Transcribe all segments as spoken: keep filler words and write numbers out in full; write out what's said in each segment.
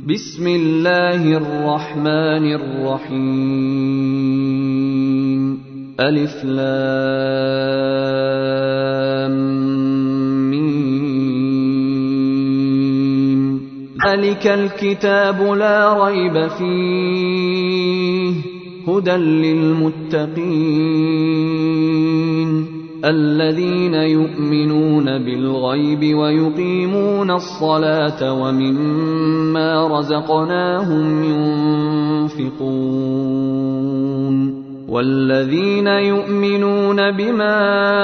بسم الله الرحمن الرحيم ألف لام ميم ذلك الكتاب لا ريب فيه هدى للمتقين الذين يؤمنون بالغيب ويقيمون الصلاة ومما رزقناهم ينفقون والذين يؤمنون بما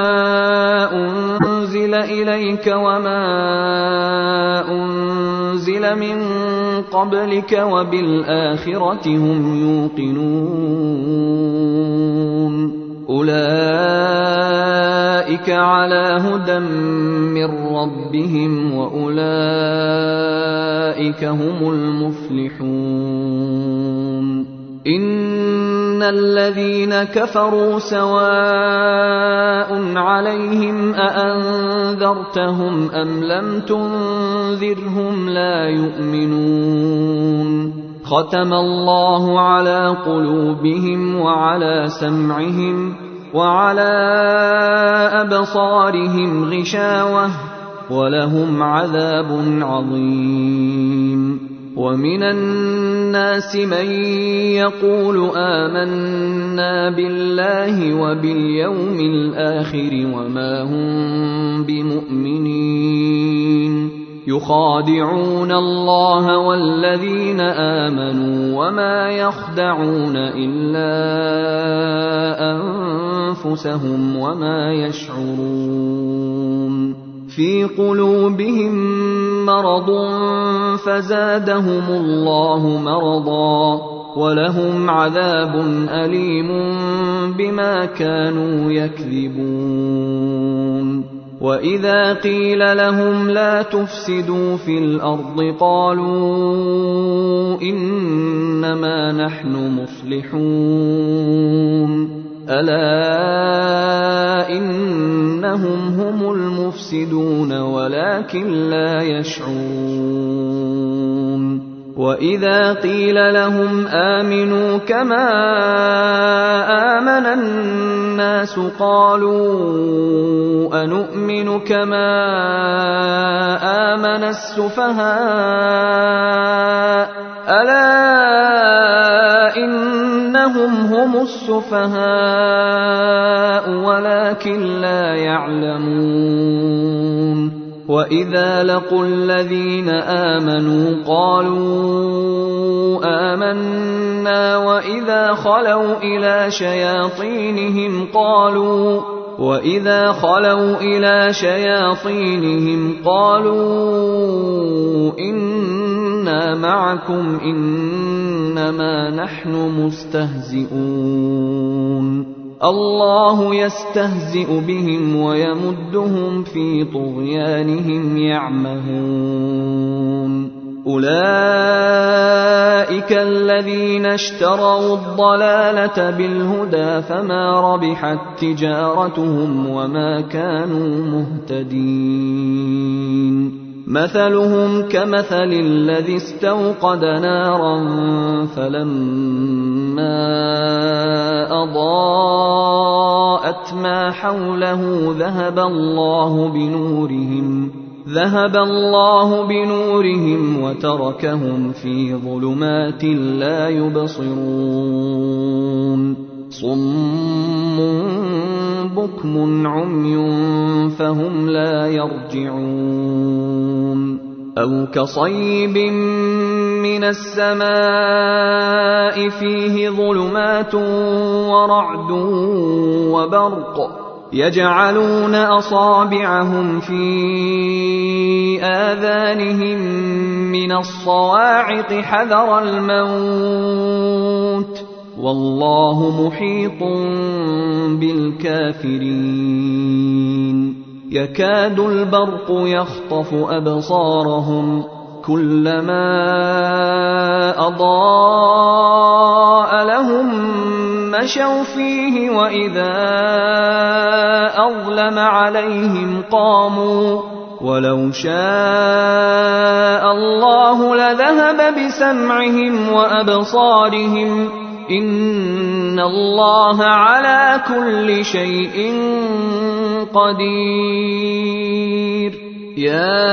أنزل إليك وما أنزل من قبلك وبالآخرة هم يوقنون أولئك على هدى من ربهم وأولئك هم المفلحون إن الذين كفروا سواء عليهم أأنذرتهم أم لم تنذرهم لا يؤمنون ختم الله على قلوبهم وعلى سمعهم وعلى أبصارهم غشاوة ولهم عذاب عظيم ومن الناس من يقول آمنا بالله وباليوم الآخر وما هم بمؤمنين يخادعون الله والذين آمنوا وما يخدعون إلا أنفسهم وما يشعرون في قلوبهم مرض فزادهم الله مرضا ولهم عذاب أليم بما كانوا يكذبون وإذا قيل لهم لا تفسدوا في الأرض قالوا إنما نحن مصلحون ألا إنهم هم المفسدون ولكن لا يشعرون وإذا قيل لهم آمنوا كما آمن الناس قالوا أنؤمن كما آمن السفهاء ألا إنهم هم السفهاء ولكن لا يعلمون وإذا لقوا الذين آمنوا قالوا آمنا وإذا خلوا إلى شياطينهم قالوا وإذا خلوا إلى شياطينهم قالوا إنا معكم إنما نحن مستهزئون الله يستهزئ بهم ويمدهم في طغيانهم يعمهون أولئك الذين اشتروا الضلالة بالهدى فما ربحت تجارتهم وما كانوا مهتدين مثلهم كمثل الذي استوقد نارا فلما أضاءت ما حوله ذهب الله بنورهم ذهب الله بنورهم وتركهم في ظلمات لا يبصرون صم بكم عمي فهم لا يرجعون أو كصيب من السماء فيه ظلمات ورعد وبرق يجعلون أصابعهم في آذانهم من الصواعق حذر الموت والله محيط بالكافرين يكاد البرق يخطف أبصارهم كلما أضاء لهم مشوا فيه وإذا أظلم عليهم قاموا ولو شاء الله لذهب بسمعهم وأبصارهم إن الله على كل شيء قدير يا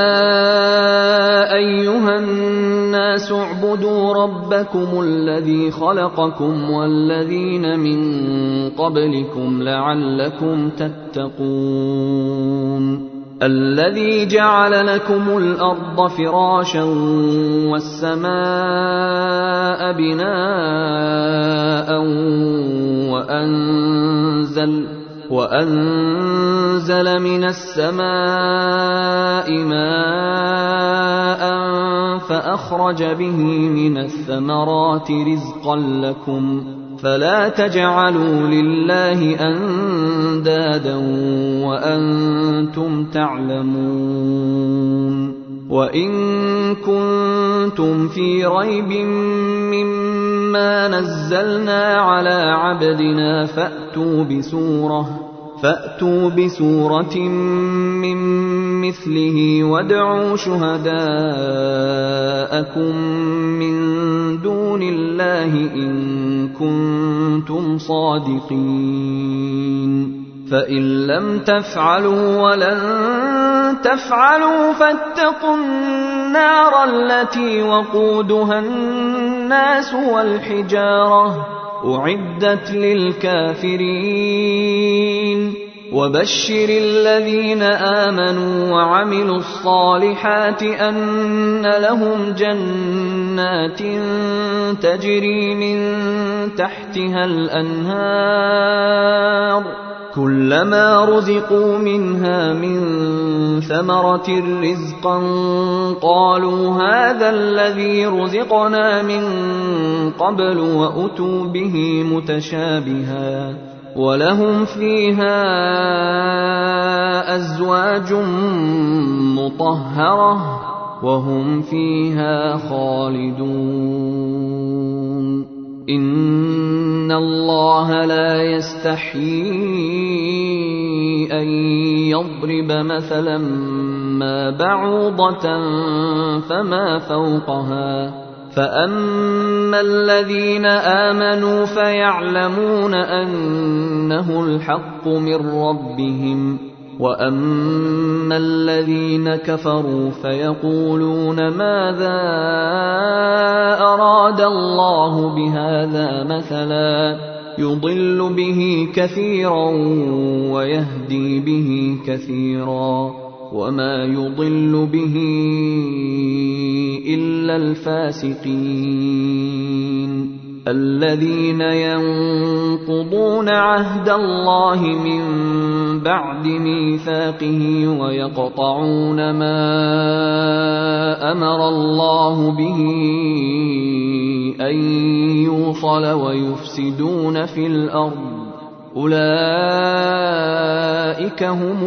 أيها الناس اعبدوا ربكم الذي خلقكم والذين من قبلكم لعلكم تتقون الذي جعل لكم الأرض فراشا والسماء بناء وأنزل, وأنزل من السماء ماء فأخرج به من الثمرات رزقا لكم فلا تجعلوا لله أندادا وأنتم تعلمون وإن كنتم في ريب مما نزلنا على عبدنا فأتوا بسورة فأتوا بسورة من مثله وادعوا شهداءكم من دون الله إن كنتم صادقين فإن لم تفعلوا ولن تفعلوا فاتقوا النار التي وقودها الناس والحجارة أعدت للكافرين وبشر الذين آمنوا وعملوا الصالحات أن لهم جنات تجري من تحتها الأنهار كلما رزقوا منها من ثمرة رزقا قالوا هذا الذي رزقنا من قبل وأتوا به متشابها ولهم فيها أزواج مطهرة وهم فيها خالدون إن الله لا يستحيي أن يضرب مثلا ما بعوضة فما فوقها فأما الذين آمنوا فيعلمون أنه الحق من ربهم وأما الذين كفروا فيقولون ماذا أراد الله بهذا مثلا يضل به كثيرا ويهدي به كثيرا وما يضل به إلا الفاسقين الذين ينقضون عهد الله من بعد ميثاقه ويقطعون ما أمر الله به أن يوصل ويفسدون في الأرض أولئك هم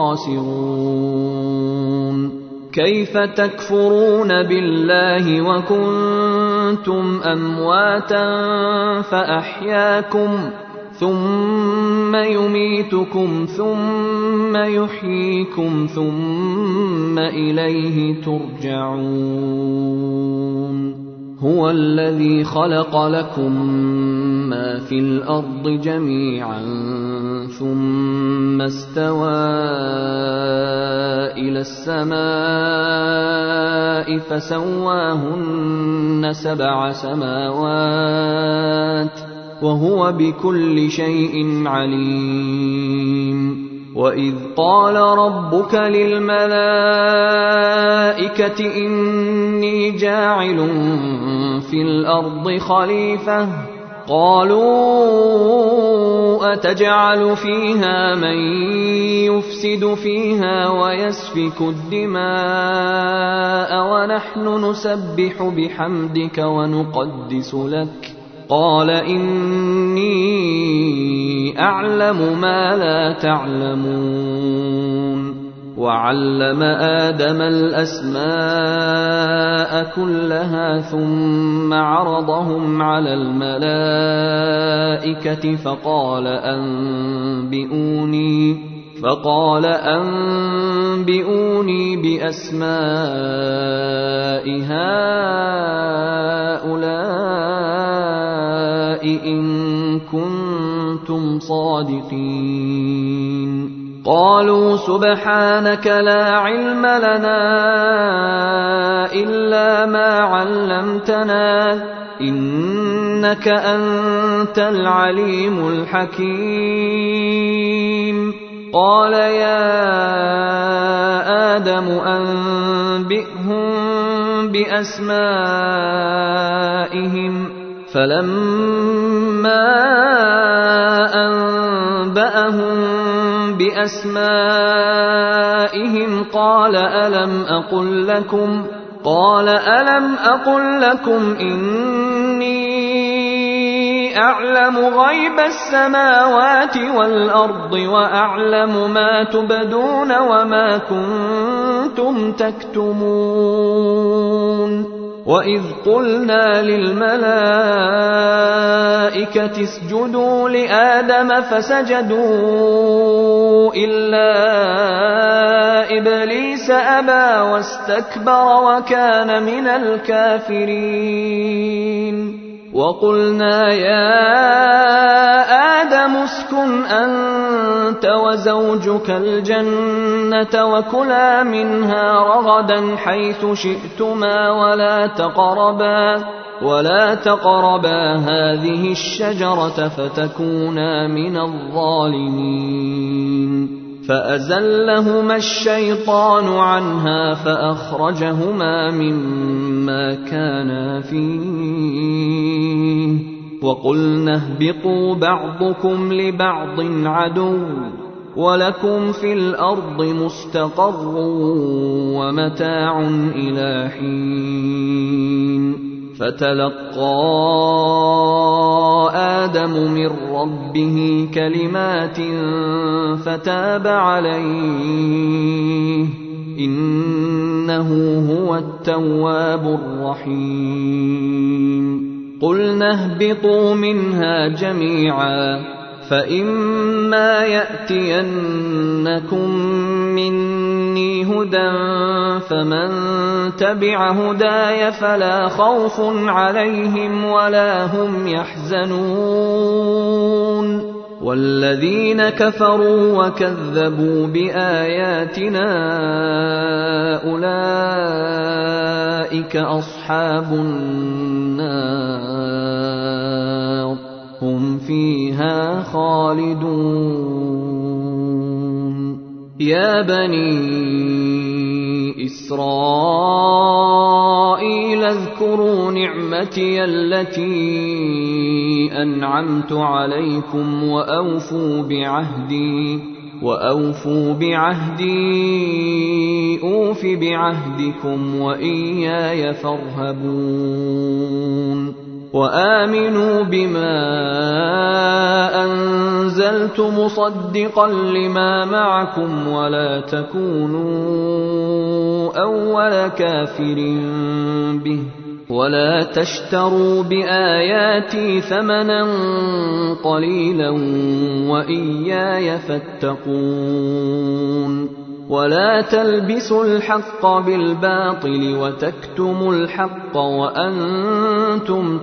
الخاسرون كيف تكفرون بالله وكنتم أمواتا فأحياكم ثم يميتكم ثم يحييكم ثم إليه ترجعون هو الذي خلق لكم ما في الأرض جميعا ثم استوى إلى السماء فسواهن سبع سماوات وهو بكل شيء عليم وإذ قال ربك للملائكة إني جاعل في الأرض خليفة قالوا أتجعل فيها من يفسد فيها ويسفك الدماء ونحن نسبح بحمدك ونقدس لك قال إني أعلم ما لا تعلمون وعلم آدم الأسماء كلها ثم عرضهم على الملائكة فقال أنبئوني فقال أنبئوني بأسماء هؤلاء إن كنتم صادقين. قالوا سبحانك لا علم لنا إلا ما علمتنا إنك أنت العليم الحكيم. قال يا آدم أنبئهم بأسمائهم فلما أنبأهم بأسمائهم قال ألم أقل لكم قال ألم أقل لكم إني أعلم غيب السماوات والأرض وأعلم ما تبدون وما كنتم تكتمون. وإذ قلنا للملائكة اسجدوا لآدم فسجدوا إلا إبليس أبى واستكبر وكان من الكافرين. وقلنا يا آدم اسكن أنت وزوجك الجنة وكلا منها رغدا حيث شئتما ولا تقربا ولا تقربا هذه الشجرة فتكونا من الظالمين. فأزلهما الشيطان عنها فأخرجهما مما كانا فيه وقلنا اهبطوا بعضكم لبعض عدو ولكم في الأرض مستقر ومتاع إلى حين. فتلقى آدم من ربه كلمات فتاب عليه إنه هو التواب الرحيم. قلنا اهبطوا منها جميعا فإما يأتينكم مني هدى فمن تبع هداي فلا خوف عليهم ولا هم يحزنون. والذين كفروا وكذبوا بآياتنا أولئك أصحاب النار هم فيها خالدون. يا بني إسرائيل اذكروا نعمتي التي أنعمت عليكم وأوفوا بعهدي وأوفوا بعهدي أوف بعهدكم وإياي فارهبون. وآمنوا بما أنزلت مصدقا لما معكم ولا تكونوا أول كافر به ولا تشتروا بآياتي ثمنا قليلا وإياي فاتقون. ولا تلبسوا الحق بالباطل وتكتموا الحق وأنتم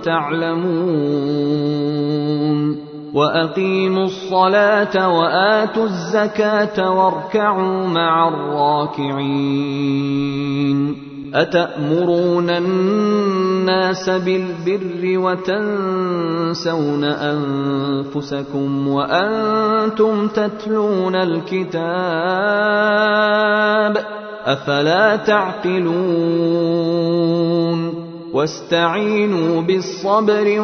تعلمون. وأقيموا الصلاة وآتوا الزكاة واركعوا مع الراكعين. أتأمرون الناس بالبر وتنسون أنفسكم وأنتم تتلون الكتاب أفلا تعقلون. واستعينوا بالصبر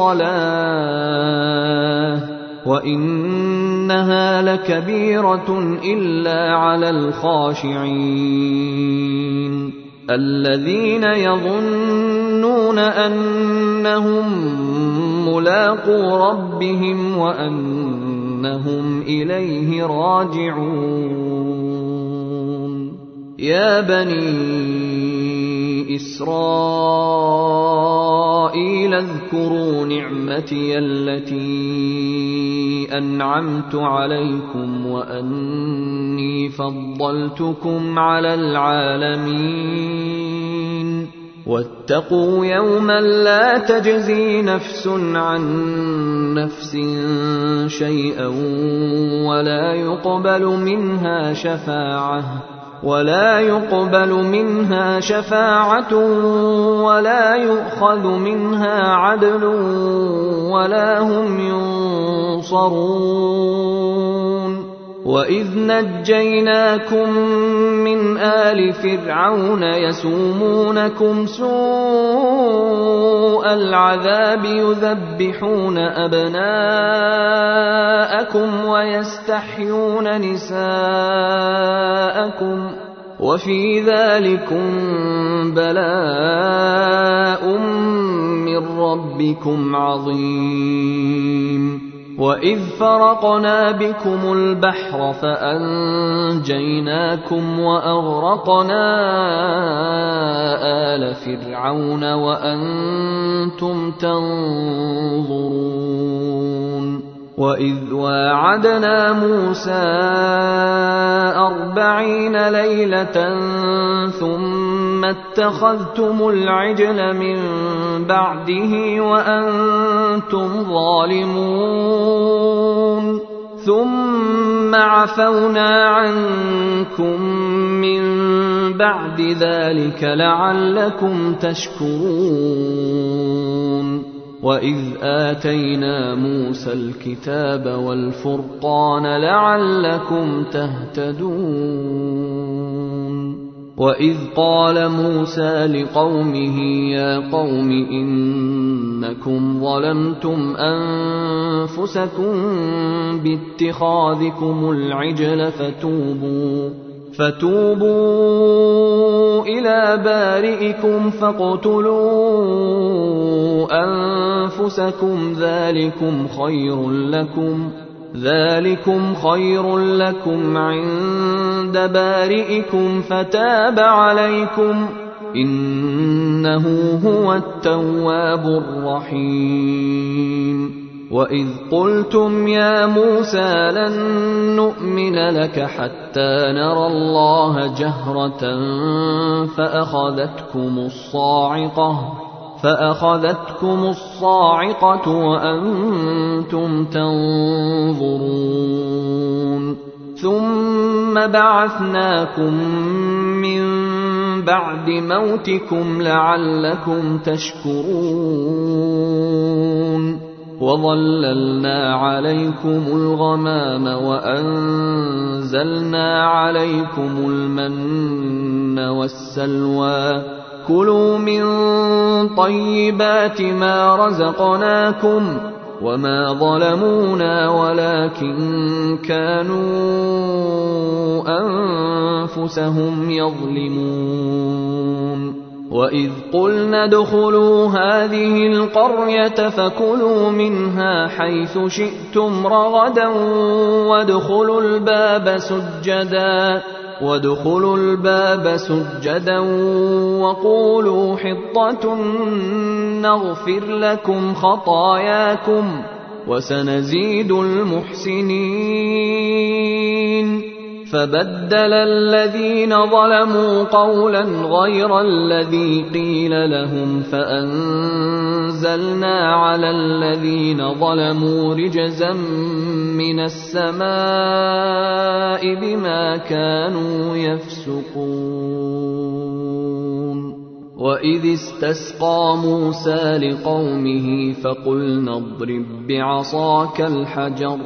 والصلاة وإنها لكبيرة إلا على الخاشعين الذين يظنون أنهم ملاقو ربهم وأنهم إليه راجعون. يا بني إسرائيل قِيلَ اذْكُرُوا نِعْمَتِيَ الَّتِي أَنْعَمْتُ عَلَيْكُمْ وَأَنِّي فَضَّلْتُكُمْ عَلَى الْعَالَمِينَ وَاتَّقُوا يَوْمًا لَّا تَجْزِي نَفْسٌ عَن نَّفْسٍ شَيْئًا وَلَا يُقْبَلُ مِنْهَا شَفَاعَةٌ ولا يقبل منها شفاعة ولا يؤخذ منها عدل ولا هم ينصرون وإذ نجيناكم من آل فرعون يسومونكم سوء العذاب يذبحون أبناءكم ويستحيون نساءكم وفي ذلكم بلاء من ربكم عظيم وإذ فرقنا بكم البحر فأنجيناكم وأغرقنا آل فرعون وأنتم تنظرون وإذ واعدنا موسى أربعين ليلة ثم اتخذتم العجل من بعده وأنتم ظالمون ثم عفونا عنكم من بعد ذلك لعلكم تشكرون وإذ آتينا موسى الكتاب والفرقان لعلكم تهتدون وإذ قال موسى لقومه يا قوم إنكم ظلمتم أنفسكم باتخاذكم العجل فتوبوا فتوبوا إلى بارئكم فاقتلوا أنفسكم ذلكم خير لكم ذلكم خير لكم عند بارئكم فتاب عليكم إنه هو التواب الرحيم وإذ قلتم يا موسى لن نؤمن لك حتى نرى الله جهرة فأخذتكم الصاعقة فأخذتكم الصاعقة وأنتم تنظرون ثم بعثناكم من بعد موتكم لعلكم تشكرون وظللنا عليكم الغمام وأنزلنا عليكم المن والسلوى كلوا من طيبات ما رزقناكم وما ظلمونا ولكن كانوا أنفسهم يظلمون وإذ قلنا ادخلوا هذه القرية فكلوا منها حيث شئتم رغدا وادخلوا الباب سجدا وادخلوا الباب سجدا وقولوا حطة نغفر لكم خطاياكم وسنزيد المحسنين فبدل الذين ظلموا قولا غير الذي قيل لهم فأنزلنا على الذين ظلموا رجزا من السماء بما كانوا يفسقون وإذ استسقى موسى لقومه فقلنا اضرب بعصاك الحجر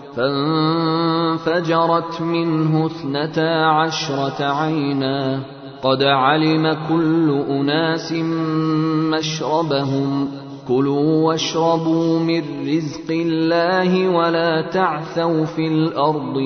فانفجرت منه اثنتا عشرة عينا قد علم كل أناس مشربهم كلوا واشربوا من رزق الله ولا تعثوا في الأرض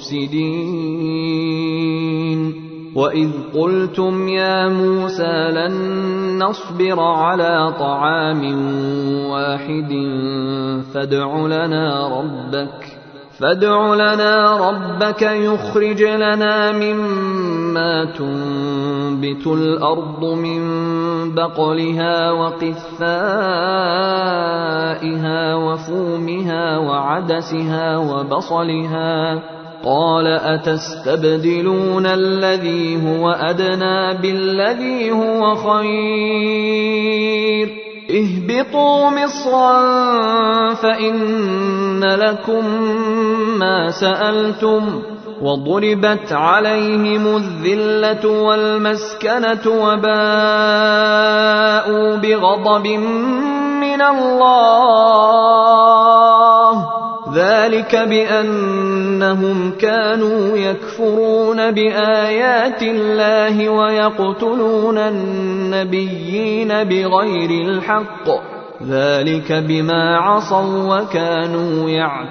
مفسدين وإذ قلتم يا موسى لن نصبر على طعام واحد فادع لنا ربك فادع لنا ربك يخرج لنا مما تنبت الأرض من بقلها وقثائها وفومها وعدسها وبصلها. قال أتستبدلون الذي هو أدنى بالذي هو خير اهبطوا مصرا فإن لكم ما سألتم وضربت عليهم الذلة والمسكنة وباءوا بغضب من الله ذلك بأنهم كانوا يكفرون بآيات الله ويقتلون النبيين بغير الحق ذلك بما عصوا وكانوا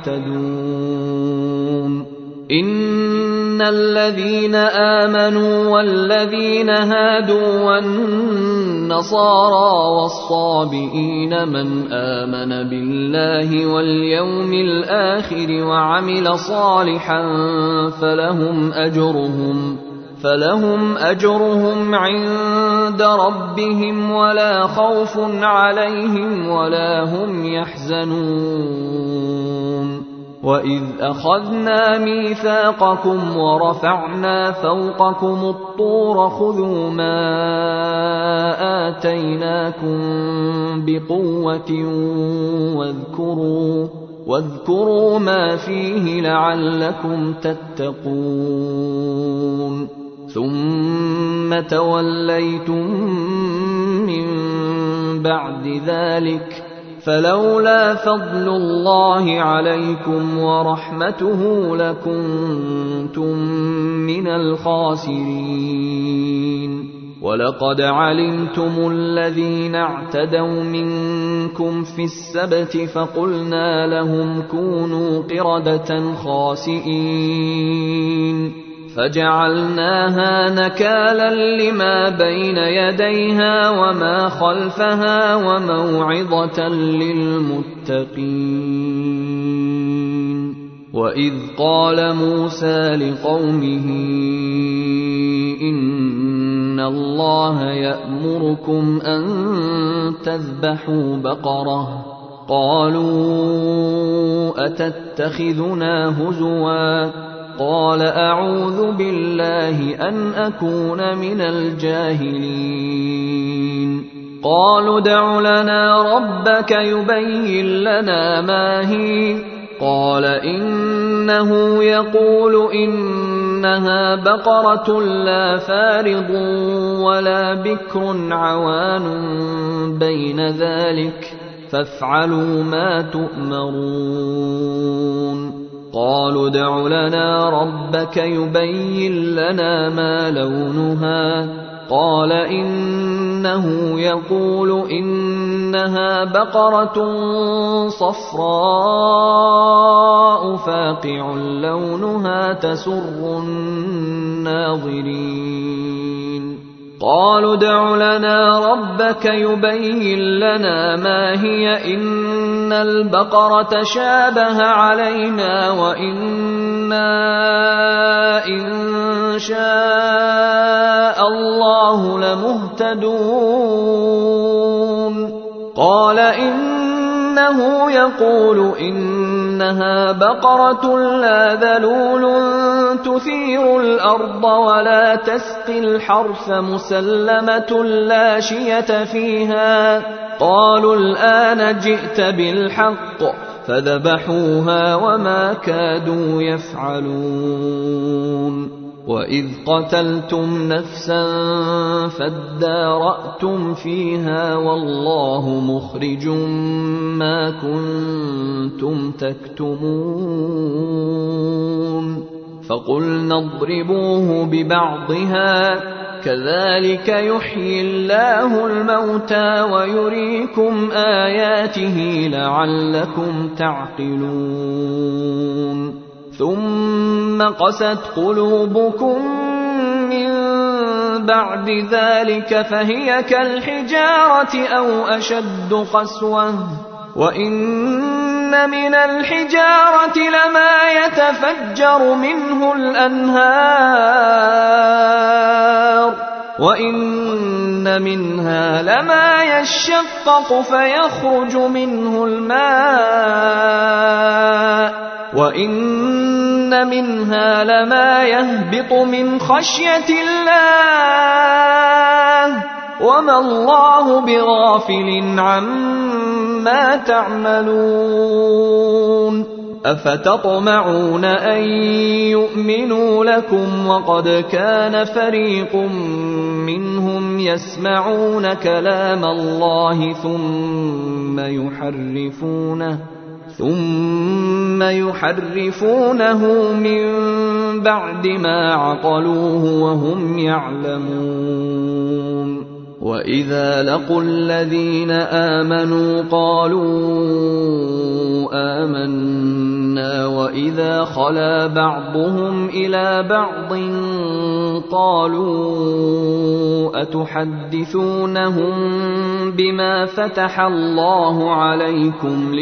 يعتدون. إن الذين آمنوا والذين هادوا والنصارى والصابئين من آمن بالله واليوم الآخر وعمل صالحا فلهم أجرهم فلهم أجرهم عند ربهم ولا خوف عليهم ولا هم يحزنون. وإذ أخذنا ميثاقكم ورفعنا فوقكم الطور خذوا ما آتيناكم بقوة واذكروا واذكروا ما فيه لعلكم تتقون. ثم توليتم من بعد ذلك فلولا فضل الله عليكم ورحمته لكنتم من الخاسرين. ولقد علمتم الذين اعتدوا منكم في السبت فقلنا لهم كونوا قردة خاسئين فجعلناها نكالا لما بين يديها وما خلفها وموعظة للمتقين. وإذ قال موسى لقومه إن الله يأمركم أن تذبحوا بقرة قالوا أتتخذنا هزوا قال أعوذ بالله أن أكون من الجاهلين. قالوا ادع لنا ربك يبين لنا ما هي قال إنه يقول إنها بقرة لا فارض ولا بكر عوان بين ذلك فافعلوا ما تؤمرون. قالوا ادع لنا ربك يبين لنا ما لونها قال إنه يقول إنها بقرة صفراء فاقع لونها تسر الناظرين. قالوا ادع لنا ربك يبين لنا ما هي إن البقرة شابه علينا وإنا إن شاء الله لمهتدون. قال إنه يقول إنها بقرة لا ذلول تثير الأرض ولا تسقي الحرث مسلمة لا شية فيها. قالوا الآن جئت بالحق فذبحوها وما كادوا يفعلون. وإذ قتلتم نفسا فادارأتم فيها والله مخرج ما كنتم تكتمون. فقلنا اضربوه ببعضها كذلك يحيي الله الموتى ويريكم آياته لعلكم تعقلون. ثم قست قلوبكم من بعد ذلك فهي كالحجارة أو أشد قسوة وإن من الحجارة لما يتفجر منه الأنهار وإن منها لما يشقق فيخرج منه الماء وإن منها لما يهبط من خشية الله وما الله بغافل عما تعملون أفتطمعون أن يؤمنوا لكم وقد كان فريق منهم يسمعون كلام الله ثم يحرفونه ثم يحرفونه من بعد ما عقلوه وهم يعلمون وإذا لقوا الذين آمنوا قالوا آمنا وإذا خلا بعضهم إلى بعض قالوا أتحدثونهم بما فتح الله عليكم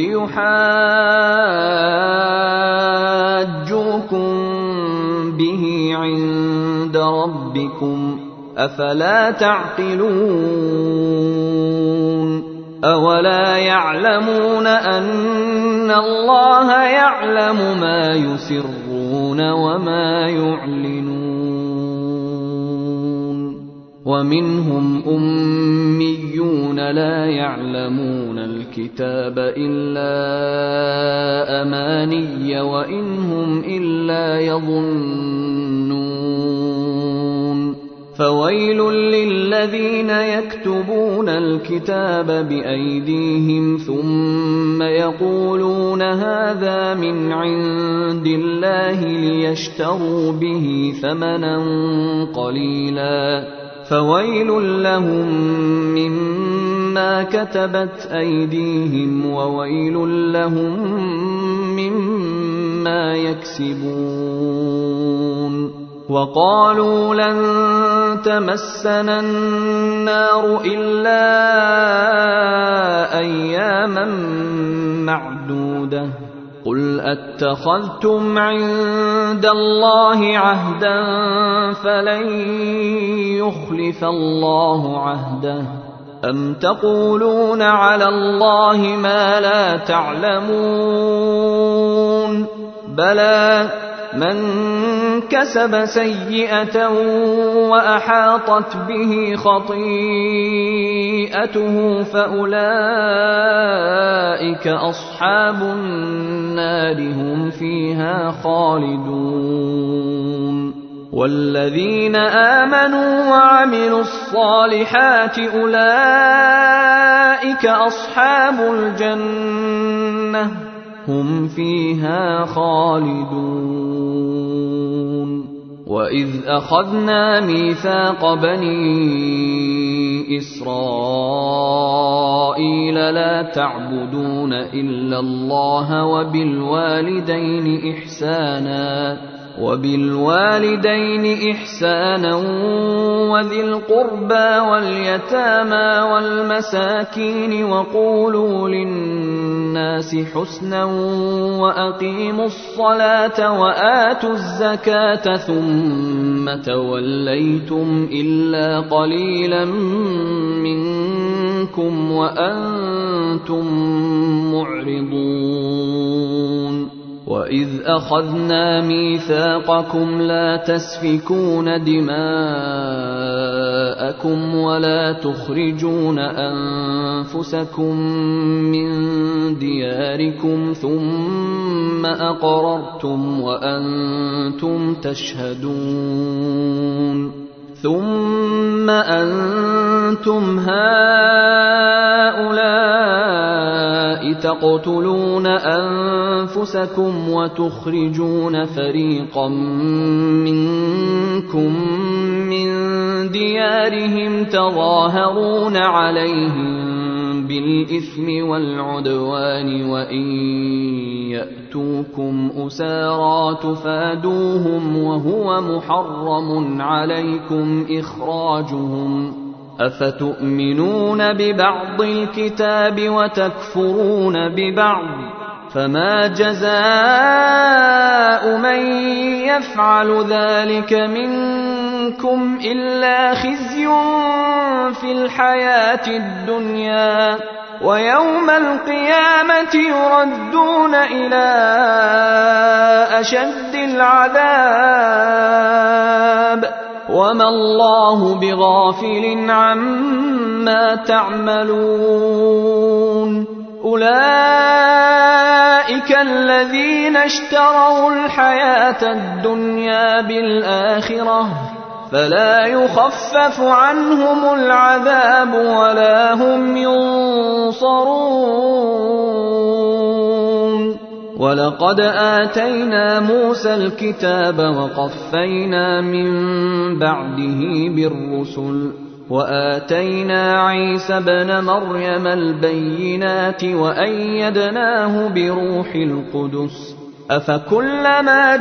ليحاجوكم به عند ربكم أفلا تعقلون أولا يعلمون أن الله يعلم ما يسرون وما يعلنون ومنهم أميون لا يعلمون الكتاب إلا أماني وإنهم إلا يظنون فويل للذين يكتبون الكتاب بأيديهم ثم يقولون هذا من عند الله ليشتروا به ثمنا قليلا فويل لهم مما كتبت أيديهم وويل لهم مما يكسبون وقالوا لن تمسنا النار إلا أياما معدودة قل أتخذتم عند الله عهدا فلن يخلف الله عهده أم تقولون على الله ما لا تعلمون بلى من كسب سيئة وأحاطت به خطيئته فأولئك أصحاب النار هم فيها خالدون والذين آمنوا وعملوا الصالحات أولئك أصحاب الجنة هم فيها خالدون وإذ أخذنا ميثاق بني إسرائيل لا تعبدون إلا الله وبالوالدين إحسانا وبالوالدين إحسانا وذي القربى واليتامى والمساكين وقولوا للناس حسنا وأقيموا الصلاة وآتوا الزكاة ثم توليتم إلا قليلا منكم وأنتم معرضون وإذ أخذنا ميثاقكم لا تسفكون دماءكم ولا تخرجون أنفسكم من دياركم ثم أقررتم وأنتم تشهدون ثم أنتم هؤلاء تقتلون أنفسكم وتخرجون فريقا منكم من ديارهم تظاهرون عليهم بالإثم والعدوان وإن يأتوكم أسارى تفادوهم وهو محرم عليكم إخراجهم أفتؤمنون ببعض الكتاب وتكفرون ببعض فما جزاء من يفعل ذلك منكم إلا خزي في الحياة الدنيا ويوم القيامة يردون إلى أشد العذاب وما الله بغافل عما تعملون أولئك الذين اشتروا الحياة الدنيا بالآخرة فلا يخفف عنهم العذاب ولا هم ينصرون ولقد آتينا موسى الكتاب وقفينا من بعده بالرسل وآتينا عيسى ابن مريم البينات وأيدناه بروح القدس أفكلما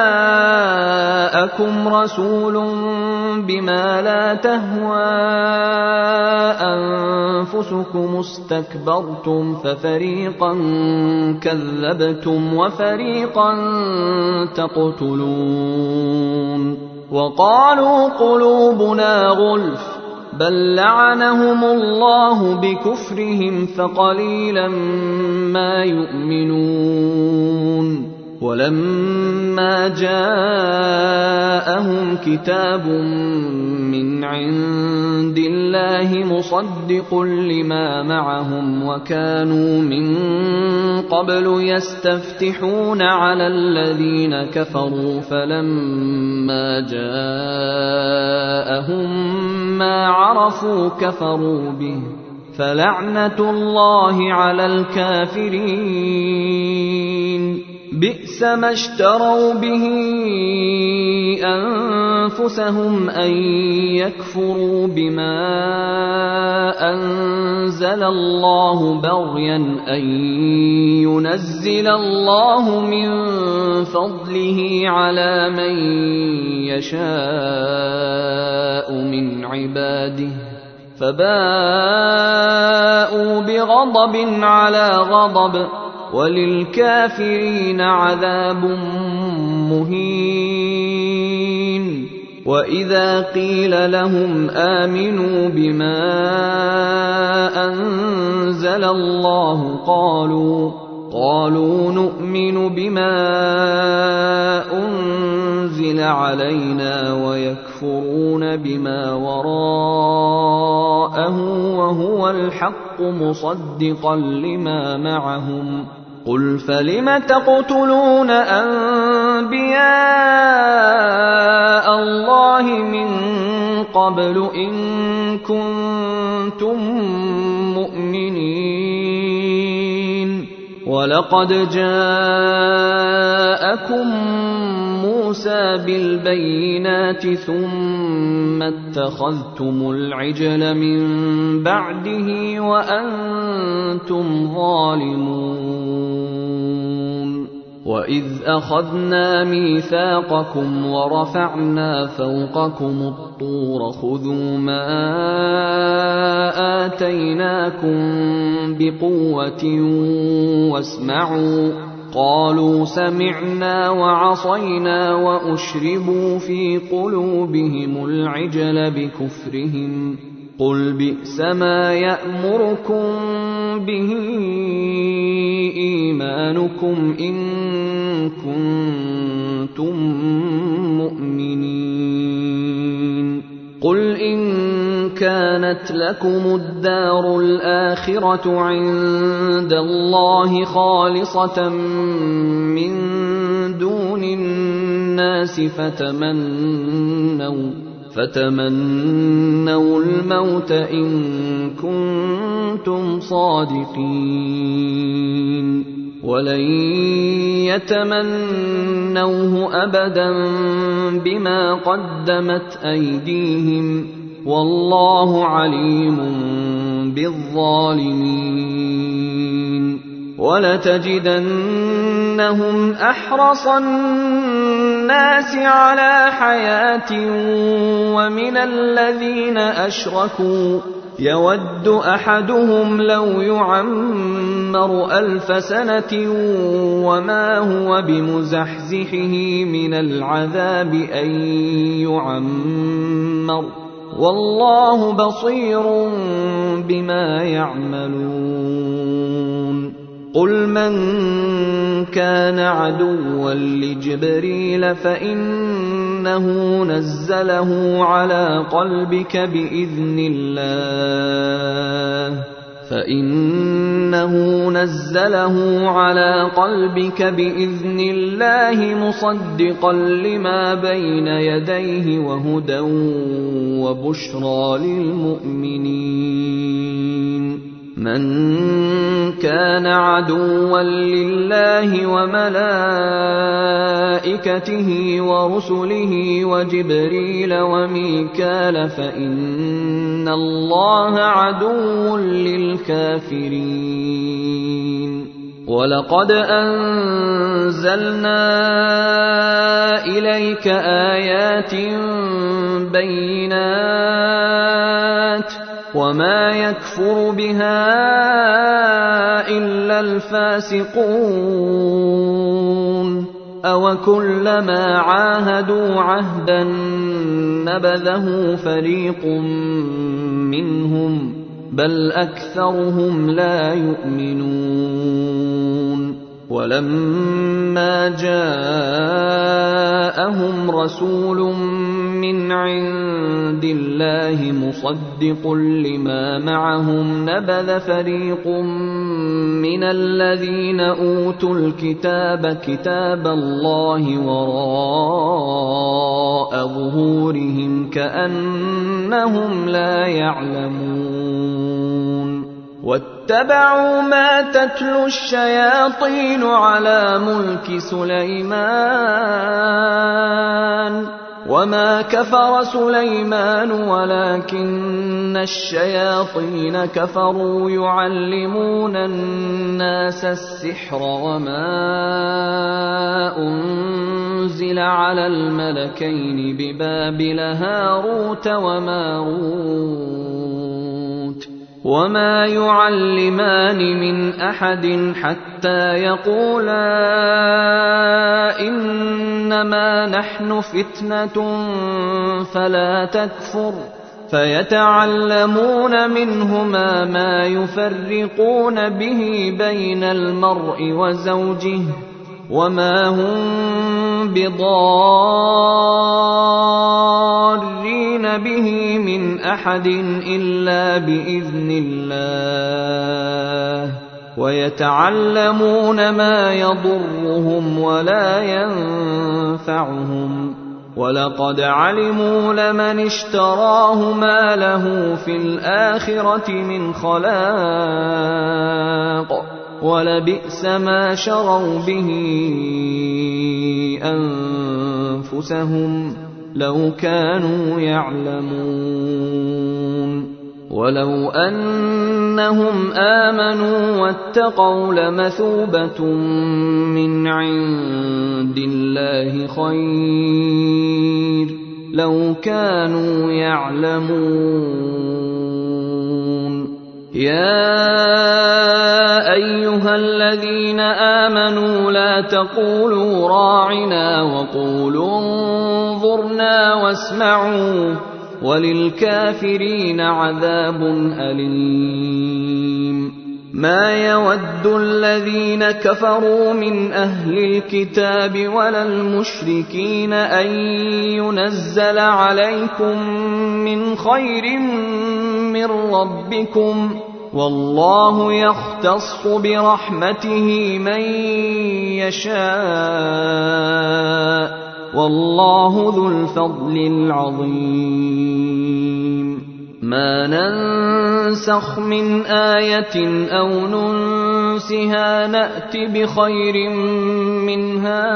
جاءكم رسول بما لا تهوى أنفسكم استكبرتم ففريقا كذبتم وفريقا تقتلون وقالوا قلوبنا غلف بل لعنهم الله بكفرهم فقليلا ما يؤمنون ولما جاءهم كتاب من عند الله مصدق لما معهم وكانوا من قبل يستفتحون على الذين كفروا فلما جاءهم ما عرفوا كفروا به فلعنة الله على الكافرين بئس ما اشتروا به أنفسهم أن يكفروا بما أنزل الله بغيا أن ينزل الله من فضله على من يشاء من عباده فباءوا بغضب على غضب وللكافرين عذاب مهين وإذا قيل لهم آمنوا بما أنزل الله قالوا قالوا نؤمن بما أنزل علينا ويكفرون بما وراءه وهو الحق مصدقا لما معهم قل فلم تقتلون أنبياء الله من قبل إن كنتم مؤمنين ولقد جاءكم موسى بالبينات ثم اتخذتم العجل من بعده وأنتم ظالمون وإذ أخذنا ميثاقكم ورفعنا فوقكم الطور خذوا ما آتيناكم بقوة واسمعوا قالوا سمعنا وعصينا وأشربوا في قلوبهم العجل بكفرهم قل بئس ما يأمركم به إيمانكم إن كنتم مؤمنين قل إن كانت لكم الدار الآخرة عند الله خالصة من دون الناس فتمنوا فتمنوا الموت إن كنتم صادقين ولن يتمنوه أبدا بما قدمت أيديهم والله عليم بالظالمين ولتجدنهم أحرص الناس على حياة ومن الذين أشركوا يود أحدهم لو يعمر ألف سنة وما هو بمزحزحه من العذاب أن يعمر والله بصير بما يعملون قل من كان عدوا لجبريل فإنه نزله على قلبك بإذن الله فإنه نزله على قلبك بإذن الله مصدقا لما بين يديه وهدى وبشرى للمؤمنين من كان عدوا لله وملائكته ورسله وجبريل وميكال فإن الله عدو للكافرين ولقد أنزلنا إليك آيات بينات وما يكفر بها إلا الفاسقون أوكلما عاهدوا عهدا نبذه فريق منهم بل أكثرهم لا يؤمنون ولما جاءهم رسول من عند الله مصدق لما معهم نبذ فريق من الذين أوتوا الكتاب كتاب الله وراء ظهورهم كأنهم لا يعلمون واتبعوا ما تتلو الشياطين على ملك سليمان وما كفر سليمان ولكن الشياطين كفروا يعلمون الناس السحر وما أنزل على الملكين ببابل هاروت وماروت وما يعلمان من أحد حتى يقولا إنما نحن فتنة فلا تكفر فيتعلمون منهما ما يفرقون به بين المرء وزوجه وما هم بضارين به من أحد إلا بإذن الله ويتعلمون ما يضرهم ولا ينفعهم ولقد علموا لمن اشتراه ما له في الآخرة من خلاق ولبئس ما شروا به أنفسهم لو كانوا يعلمون ولو أنهم آمنوا واتقوا لمثوبة من عند الله خير لو كانوا يعلمون يا أيها الذين آمنوا لا تقولوا راعنا وقولوا انظرنا واسمعوا وللكافرين عذاب أليم ما يود الذين كفروا من أهل الكتاب ولا المشركين أن ينزل عليكم من خير من ربكم والله يختص برحمته من يشاء والله ذو الفضل العظيم ما ننسخ من آية أو ننسها نأت بخير منها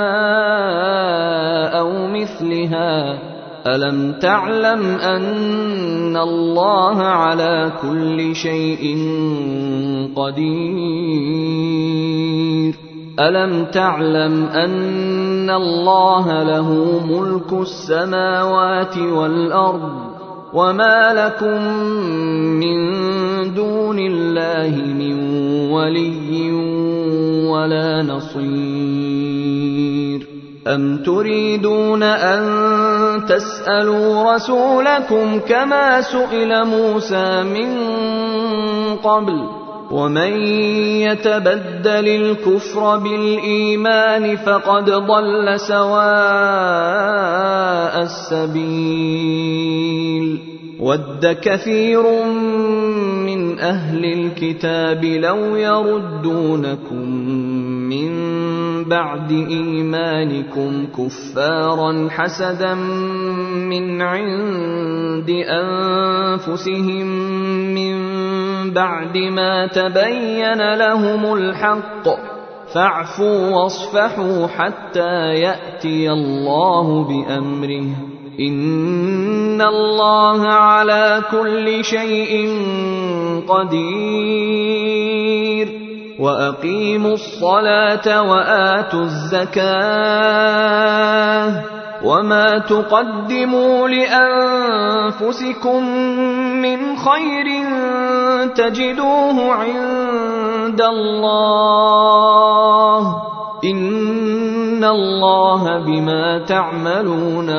أو مثلها ألم تعلم أن الله على كل شيء قدير ألم تعلم أن الله له ملك السماوات والأرض وما لكم من دون الله من ولي ولا نصير أم تريدون أن تسألوا رسولكم كما سئل موسى من قبل ومن يتبدل الكفر بالإيمان فقد ضل سواء السبيل ود كثير من أهل الكتاب لو يردونكم من بعد إيمانكم كفارا حسدا من عند أنفسهم من بعد ما تبين لهم الحق فاعفوا واصفحوا حتى يأتي الله بأمره إن الله على كل شيء قدير وأقيموا الصلاة وآتوا الزكاة وما تقدموا لأنفسكم من خير تجدوه عند الله إن الله بما تعملون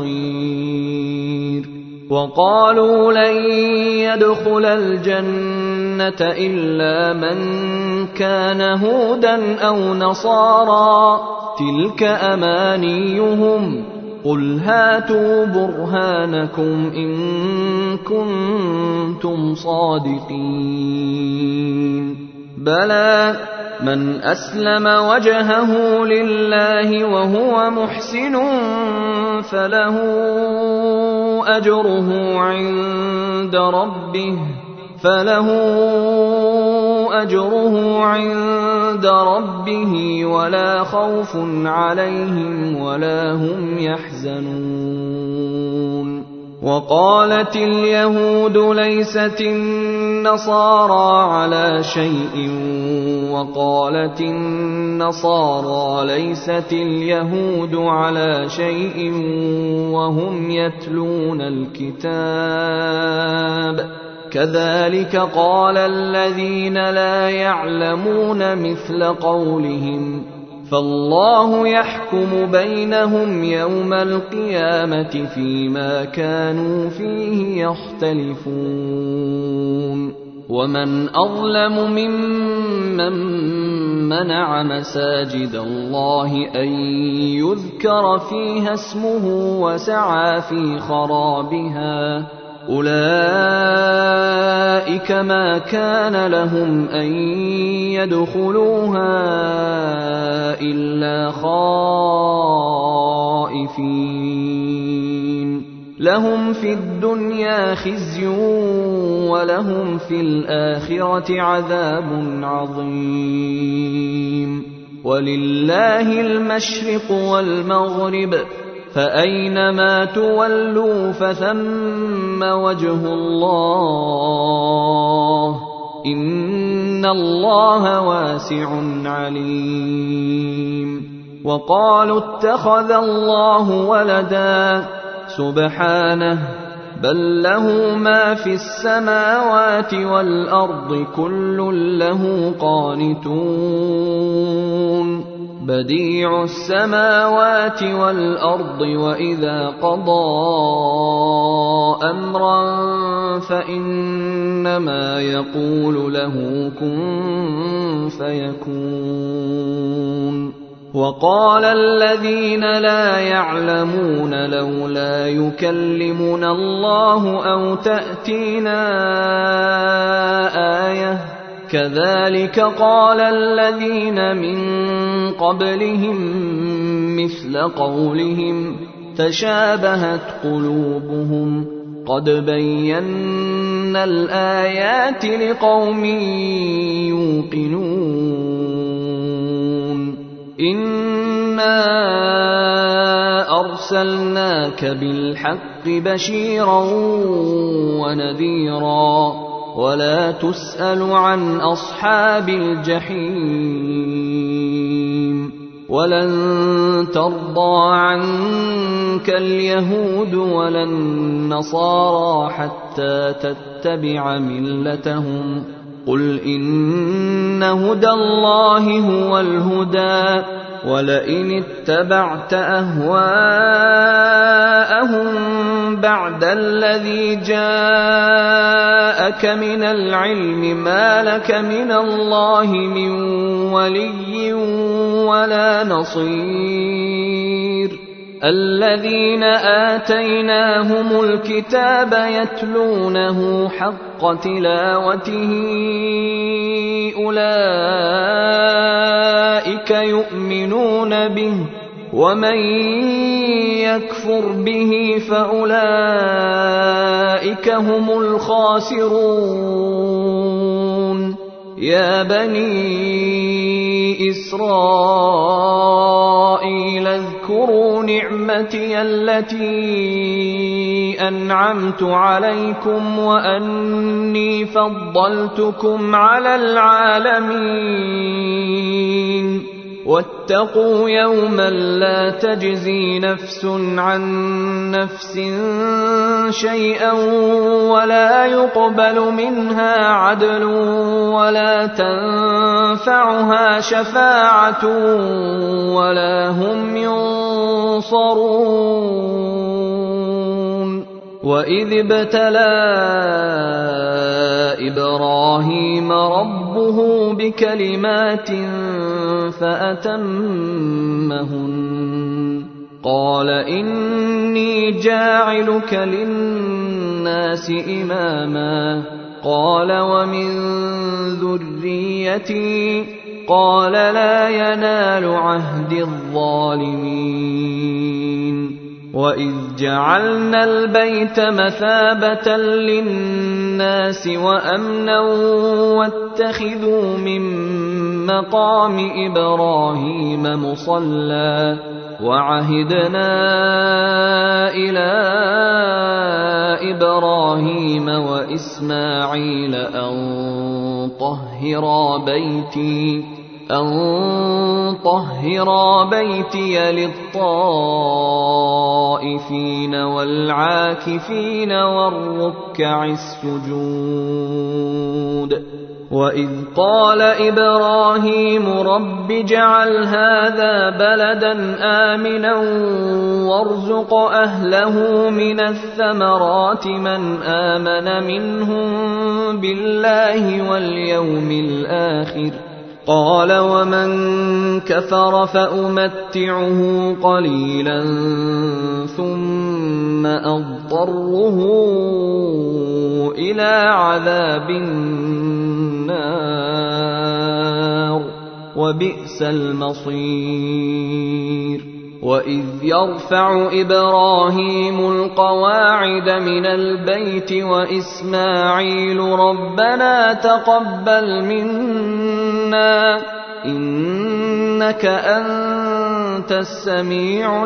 بصير وقالوا لن يدخل الجنة إلا من كان هودا أو نصارى تلك أمانيهم قل هاتوا برهانكم إن كنتم صادقين بلى من أسلم وجهه لله وهو محسن فله أجره عند ربه فله أجره عند ربه ولا خوف عليهم ولا هم يحزنون وقالت اليهود ليست النصارى على شيء وقالت النصارى ليست اليهود على شيء وهم يتلون الكتاب كذلك قال الذين لا يعلمون مثل قولهم فالله يحكم بينهم يوم القيامة فيما كانوا فيه يختلفون ومن أظلم ممن منع مساجد الله أن يذكر فيها اسمه وسعى في خرابها أولئك ما كان لهم أن يدخلوها إلا خائفين لهم في الدنيا خزي ولهم في الآخرة عذاب عظيم ولله المشرق والمغرب فأينما تولوا فثم وجه الله إن الله واسع عليم وقالوا اتخذ الله ولدا سبحانه بل له ما في السماوات والأرض كل له قانتون بديع السماوات والأرض وإذا قضى أمرا فإنما يقول له كن فيكون وقال الذين لا يعلمون لولا يكلمنا الله أو تأتينا آية كذلك قال الذين من قبلهم مثل قولهم تشابهت قلوبهم قد بينا الآيات لقوم يوقنون إنا أرسلناك بالحق بشيرا ونذيرا ولا تسأل عن أصحاب الجحيم ولن ترضى عنك اليهود ولا النصارى حتى تتبع ملتهم قل إن هدى الله هو الهدى ولئن اتبعت أهواءهم بعد الذي جاءك من العلم ما لك من الله من ولي ولا نصير الذين آتيناهم الكتاب يتلونه حق تلاوته أولئك يؤمنون به ومن يكفر به فأولئك هم الخاسرون يا بني إسرائيل اذكروا نعمتي التي أنعمت عليكم وأني فضلتكم على العالمين واتقوا يوما لا تجزي نفس عن نفس شيئا ولا يقبل منها عدل ولا تنفعها شفاعة ولا هم ينصرون وإذ ابتلى إبراهيم ربه بكلمات فأتمهن قال إني جاعلك للناس إماما قال ومن ذريتي قال لا ينال عهد الظالمين وإذ جعلنا البيت مثابة للناس وأمنا واتخذوا من مقام إبراهيم مصلى وعهدنا إلى إبراهيم وإسماعيل أن طهرا بيتي أن طهرا بيتي للطائفين والعاكفين والركع السجود وإذ قال إبراهيم رب اجعل هذا بلدا آمنا وارزق أهله من الثمرات من آمن منهم بالله واليوم الآخر قال ومن كفر فأمتعه قليلا ثم أضطره إلى عذاب النار وبئس المصير وإذ يرفع إبراهيم القواعد من البيت وإسماعيل ربنا تقبل منا إنك أنت السميع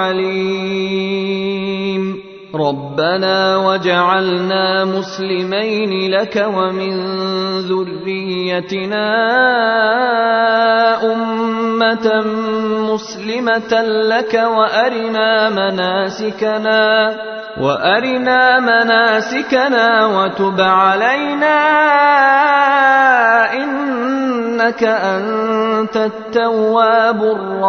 العليم ربنا وجعلنا مسلمين لك ومن ذريتنا أمة مسلمة لك وأرنا مناسكنا وأرنا مناسكنا وتب علينا إنك أنت التواب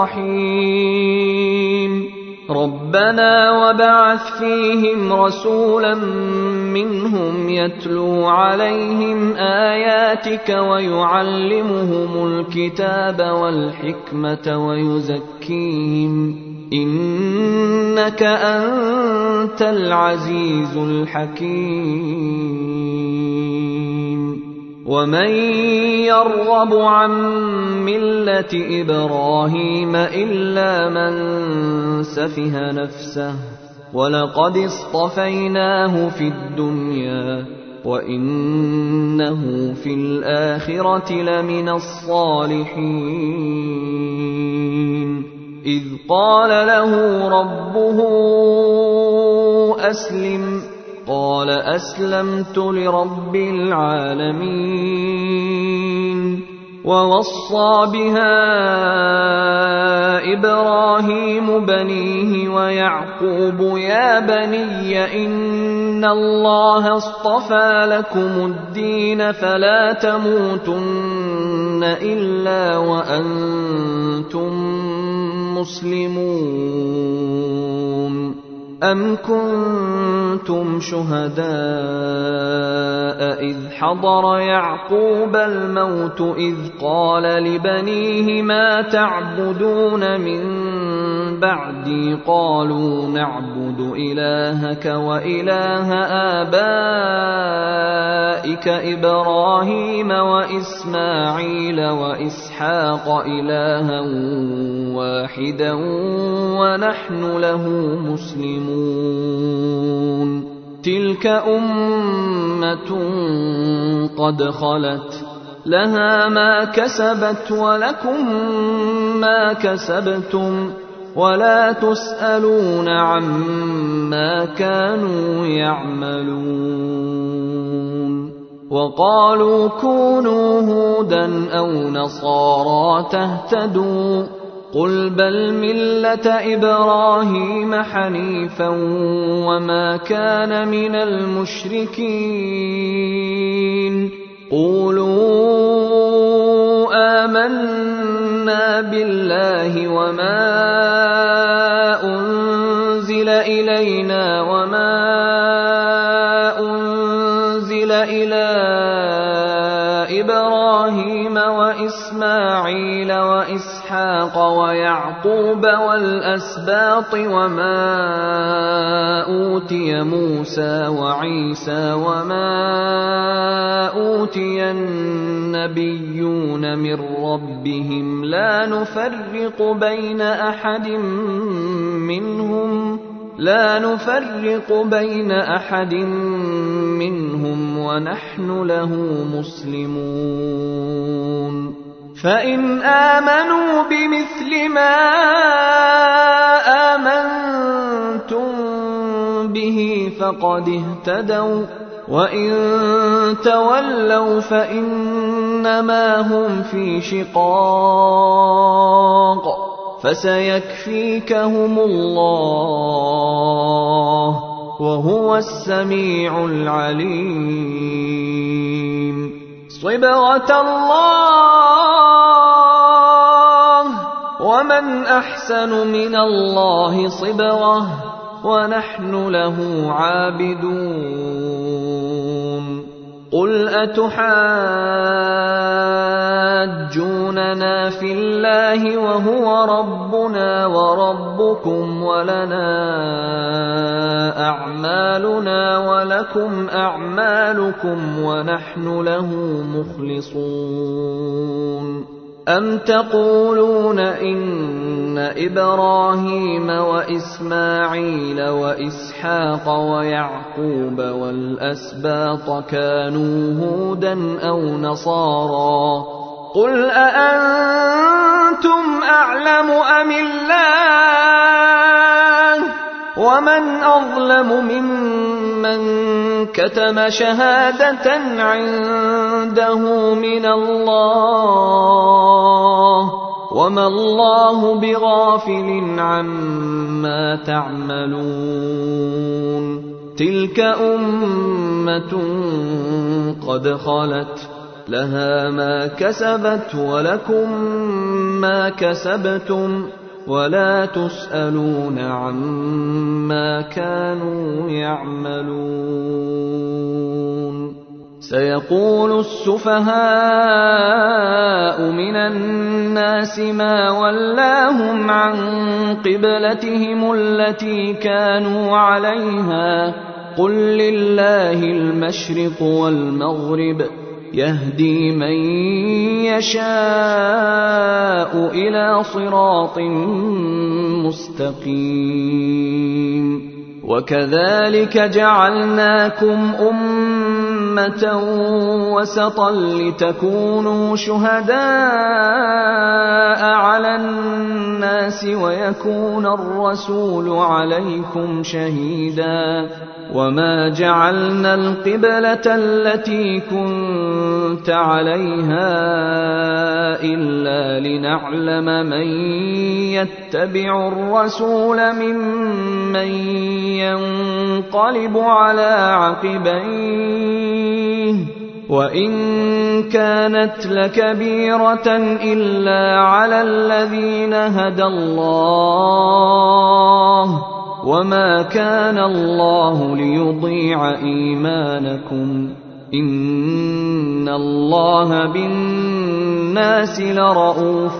الرحيم ربنا وبعث فيهم رسولا منهم يتلو عليهم آياتك ويعلمهم الكتاب والحكمة ويزكيهم إنك أنت العزيز الحكيم ومن يرغب عن ملة إبراهيم إلا من سفه نفسه ولقد اصطفيناه في الدنيا وإنه في الآخرة لمن الصالحين إذ قال له ربه أسلم قال أسلمت لرب العالمين ووصى بها إبراهيم بنيه ويعقوب يا بني إن الله اصطفى لكم الدين فلا تموتن إلا وأنتم مسلمون أم كنتم شهداء إذ حضر يعقوب الموت إذ قال لبنيه ما تعبدون من بعدي قالوا نعبد إلهك وإله آبائك إبراهيم وإسماعيل وإسحاق إلها واحدا ونحن له مسلمون تلك أمة قد خلت لها ما كسبت ولكم ما كسبتم ولا تسألون عما كانوا يعملون وقالوا كونوا هودا أو نصارى تهتدوا قل بل ملة إبراهيم حنيفا وما كان من المشركين قولوا آمنا بالله وما أنزل إلينا وما أنزل إلى إبراهيم وإسماعيل وإسحاق ويعقوب والأسباط وما أوتي موسى وعيسى وما أوتي النبيون من ربهم لا نفرق بين أحد منهم لا نفرق بين أحد منهم ونحن له مسلمون فإن آمنوا بمثل ما آمنتم به فقد اهتدوا وإن تولوا فإنما هم في شقاق فسيكفيكهم الله وهو السميع العليم صبغة الله ومن أحسن من الله صبغة ونحن له عابدون قل أتحاجوننا في الله وهو ربنا وربكم ولنا أعمالنا ولكم أعمالكم ونحن له مخلصون أم تقولون إن إبراهيم وإسماعيل وإسحاق ويعقوب والأسباط كانوا هودا أو نصارى قل أأنتم أعلم أم الله ومن أظلم ممن كتم شهادة عنده من الله وما الله بغافل عما تعملون تلك أمة قد خلت لها ما كسبت ولكم ما كسبتم ولا تسألون عما كانوا يعملون سيقول السفهاء من الناس ما ولاهم عن قبلتهم التي كانوا عليها قل لله المشرق والمغرب يهدي من يشاء إلى صراط مستقيم وكذلك جعلناكم أمة وسطا لتكونوا شهداء على الناس ويكون الرسول عليكم شهيدا وما جعلنا القبلة التي كنت عليها إلا لنعلم من يتبع الرسول ممن ينقلب على عقبيه وإن كانت لكبيرة إلا على الذين هدى الله وما كان الله ليضيع إيمانكم إن الله بالناس لرءوف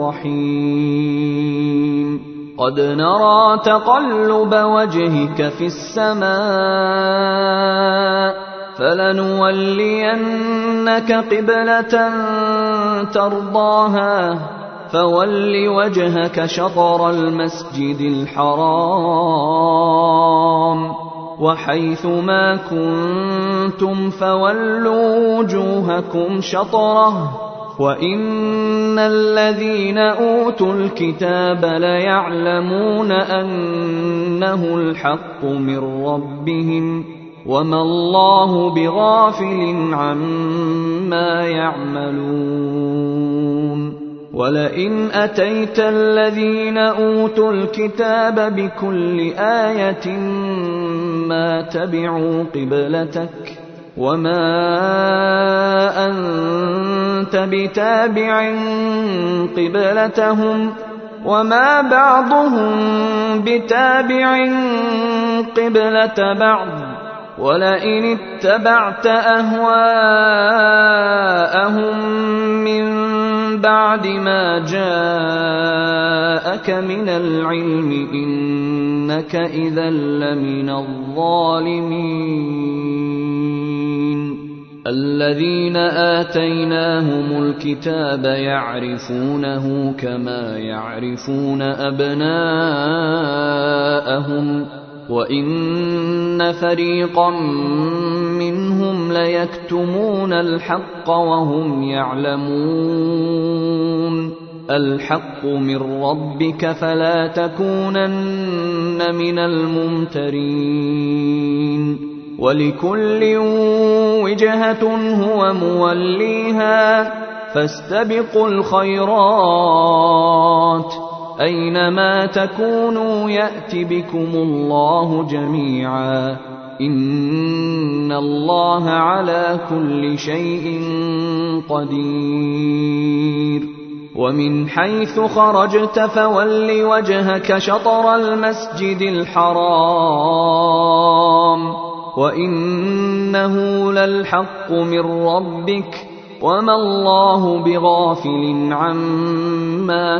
رحيم قد نرى تقلب وجهك في السماء فلنولينك قبلة ترضاها فول وجهك شطر المسجد الحرام وحيث ما كنتم فولوا وجوهكم شطره وإن الذين أوتوا الكتاب ليعلمون أنه الحق من ربهم وما الله بغافل عما يعملون ولئن أتيت الذين أوتوا الكتاب بكل آية ما تبعوا قبلتك وما أنت بتابع قبلتهم وما بعضهم بتابع قبلة بعض ولئن اتبعت أهواءهم من بعد ما جاءك من العلم إنك إذا لمن الظالمين الذين آتيناهم الكتاب يعرفونه كما يعرفون أبناءهم وإن فريقا منهم ليكتمون الحق وهم يعلمون الحق من ربك فلا تكونن من الممترين ولكل وجهة هو موليها فاستبقوا الخيرات أينما تكونوا يأت بكم الله جميعا إن الله على كل شيء قدير ومن حيث خرجت فول وجهك شطر المسجد الحرام وإنه للحق من ربك وما الله بغافل عما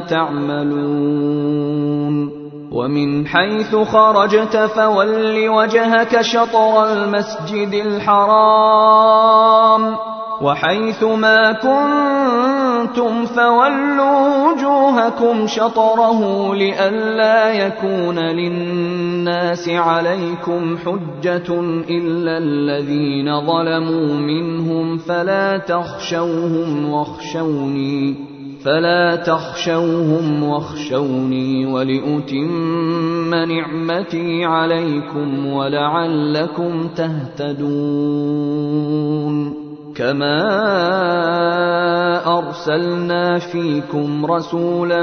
تعملون ومن حيث خرجت فول وجهك شطر المسجد الحرام وحيث ما كنتم فولوا وجوهكم شطره لئلا يكون للناس عليكم حجة إلا الذين ظلموا منهم فلا تخشوهم واخشوني فلا تخشوهم واخشوني ولأتم نعمتي عليكم ولعلكم تهتدون كما أرسلنا فيكم رسولا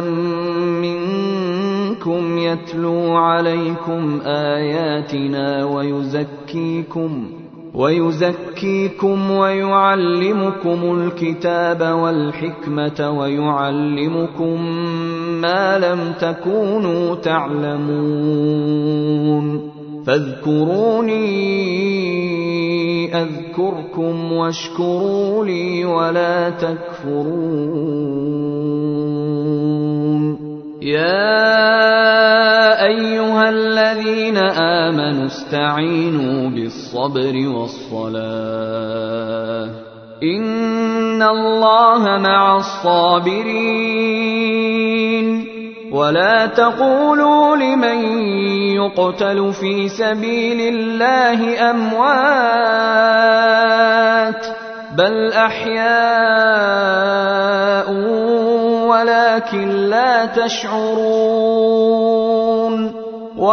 منكم يتلو عليكم آياتنا ويزكيكم ويزكيكم ويعلمكم الكتاب والحكمة ويعلمكم ما لم تكونوا تعلمون فاذكروني أذكركم واشكروا لي ولا تكفرون يا أيها الذين آمنوا استعينوا بالصبر والصلاة إن الله مع الصابرين ولا تقولوا لمن يقتل في سبيل الله أموات بل أحياء ولكن لا تشعرون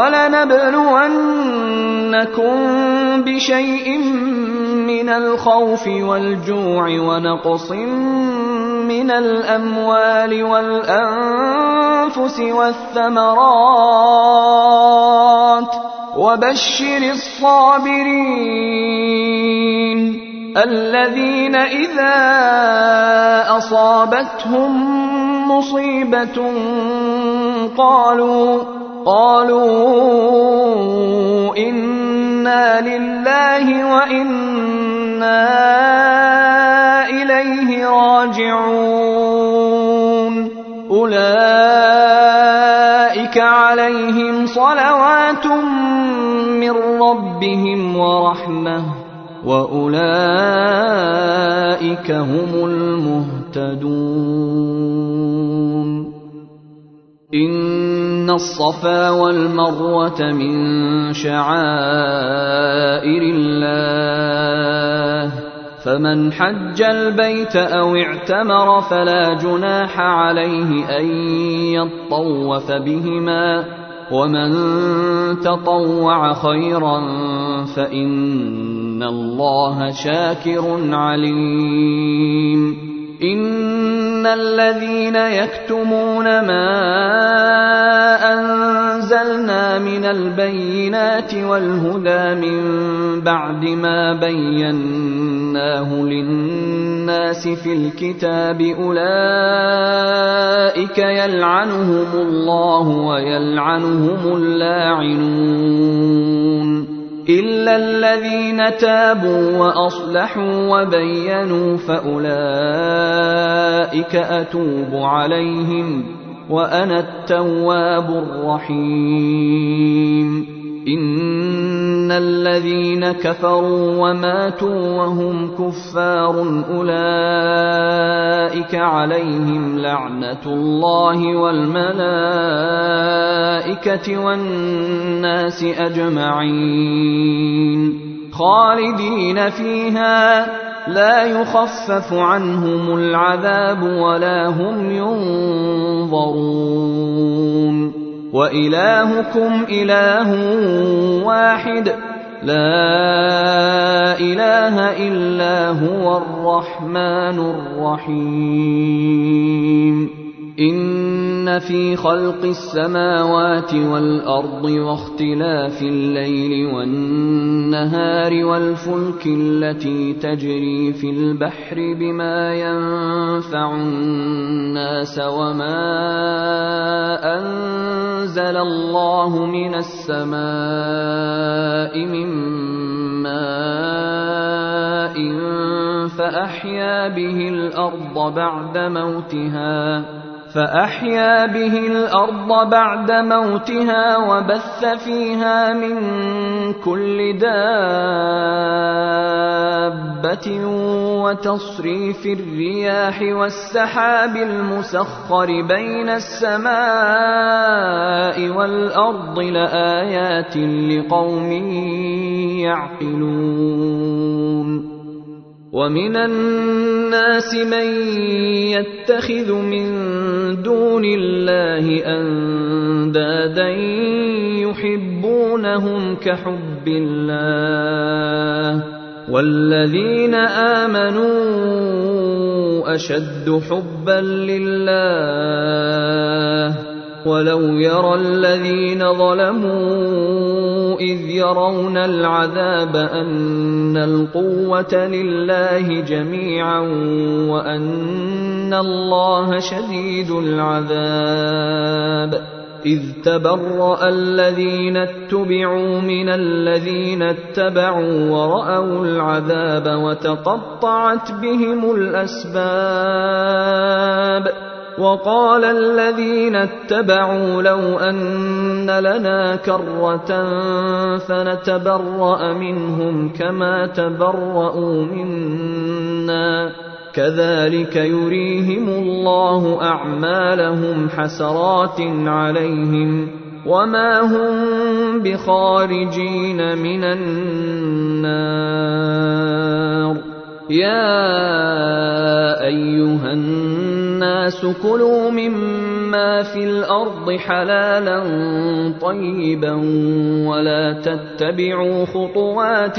ولنبلونكم بشيء من الخوف والجوع ونقص من الأموال والأنفس والثمرات وبشر الصابرين الذين إذا أصابتهم مصيبة قالوا قالوا إنا لله وإنا إليه راجعون أولئك عليهم صلوات من ربهم ورحمة وأولئك هم المهتدون إن الصفا والمروة من شعائر الله فمن حج البيت أو اعتمر فلا جناح عليه أن يطوف بهما ومن تطوع خيرا فإن الله شاكر عليم إن الذين يكتمون ما أنزلنا من البينات والهدى من بعد ما بيناه للناس في الكتاب أولئك يلعنهم الله ويلعنهم اللاعنون إلا الذين تابوا وأصلحوا وبينوا فأولئك أتوب عليهم وأنا التواب الرحيم إن الذين كفروا وماتوا وهم كفار أولئك عليهم لعنة الله والملائكة والناس أجمعين خالدين فيها لا يخفف عنهم العذاب ولا هم ينظرون وإلهكم إله واحد لا إله إلا هو الرحمن الرحيم إن في خلق السماوات والأرض واختلاف الليل والنهار والفلك التي تجري في البحر بما ينفع الناس وما أنزل الله من السماء من ماء فأحيا به الأرض بعد موتها فأحيا به الأرض بعد موتها وبث فيها من كل دابة وتصريف الرياح والسحاب المسخر بين السماء والأرض لآيات لقوم يعقلون ومن الناس من يتخذ من دون الله أندادا يحبونهم كحب الله والذين آمنوا أشد حبا لله ولو يرى الذين ظلموا إذ يرون العذاب أن القوة لله جميعا وأن الله شديد العذاب إذ تبرأ الذين اتبعوا من الذين اتبعوا ورأوا العذاب وتقطعت بهم الأسباب وقال الذين اتبعوا لو أن لنا كرة فنتبرأ منهم كما تبرأوا منا كذلك يريهم الله أعمالهم حسرات عليهم وما هم بخارجين من النار يا أيها الناس الناس كلوا مما في الأرض حلالا طيبا ولا تتبعوا خطوات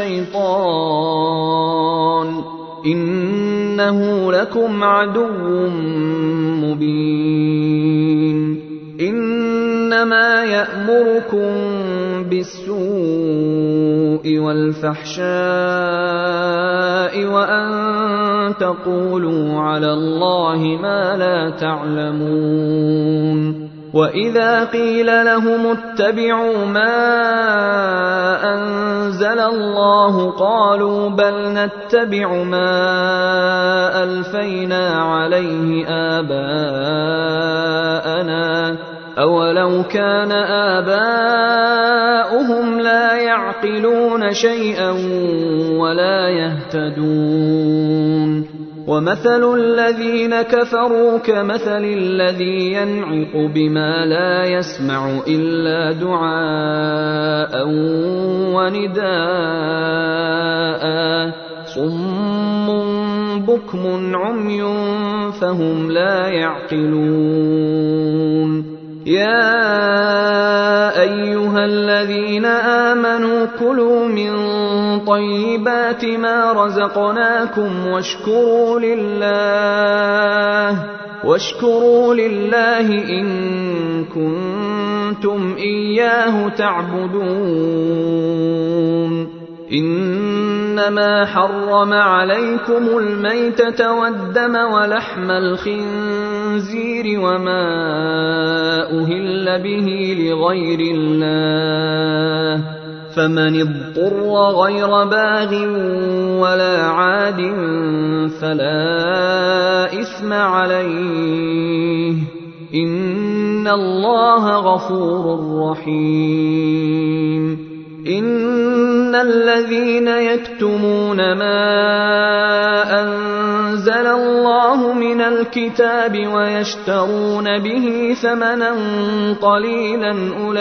الشيطان إنه لكم عدو مبين إنما يأمركم بالسوء والفحشاء وأن تقولوا على الله ما لا تعلمون وإذا قيل لهم اتبعوا ما أنزل الله قالوا بل نتبع ما ألفينا عليه آباءنا أولو كان آباؤهم لا يعقلون شيئا ولا يهتدون ومثل الذين كفروا كمثل الذي ينعق بما لا يسمع إلا دعاء ونداء صم بكم عمي فهم لا يعقلون يا أيها الذين آمنوا كلوا من طيبات ما رزقناكم واشكروا لله واشكروا لله إن كنتم إياه تعبدون إنما حرم عليكم الميتة والدم ولحم الخنزير وما أهل به لغير الله فمن اضطر غير باغ ولا عاد فلا إثم عليه إن الله غفور رحيم إن الذين يكتمون ما أنزل الله من الكتاب ويشترون به ثمنا قليلا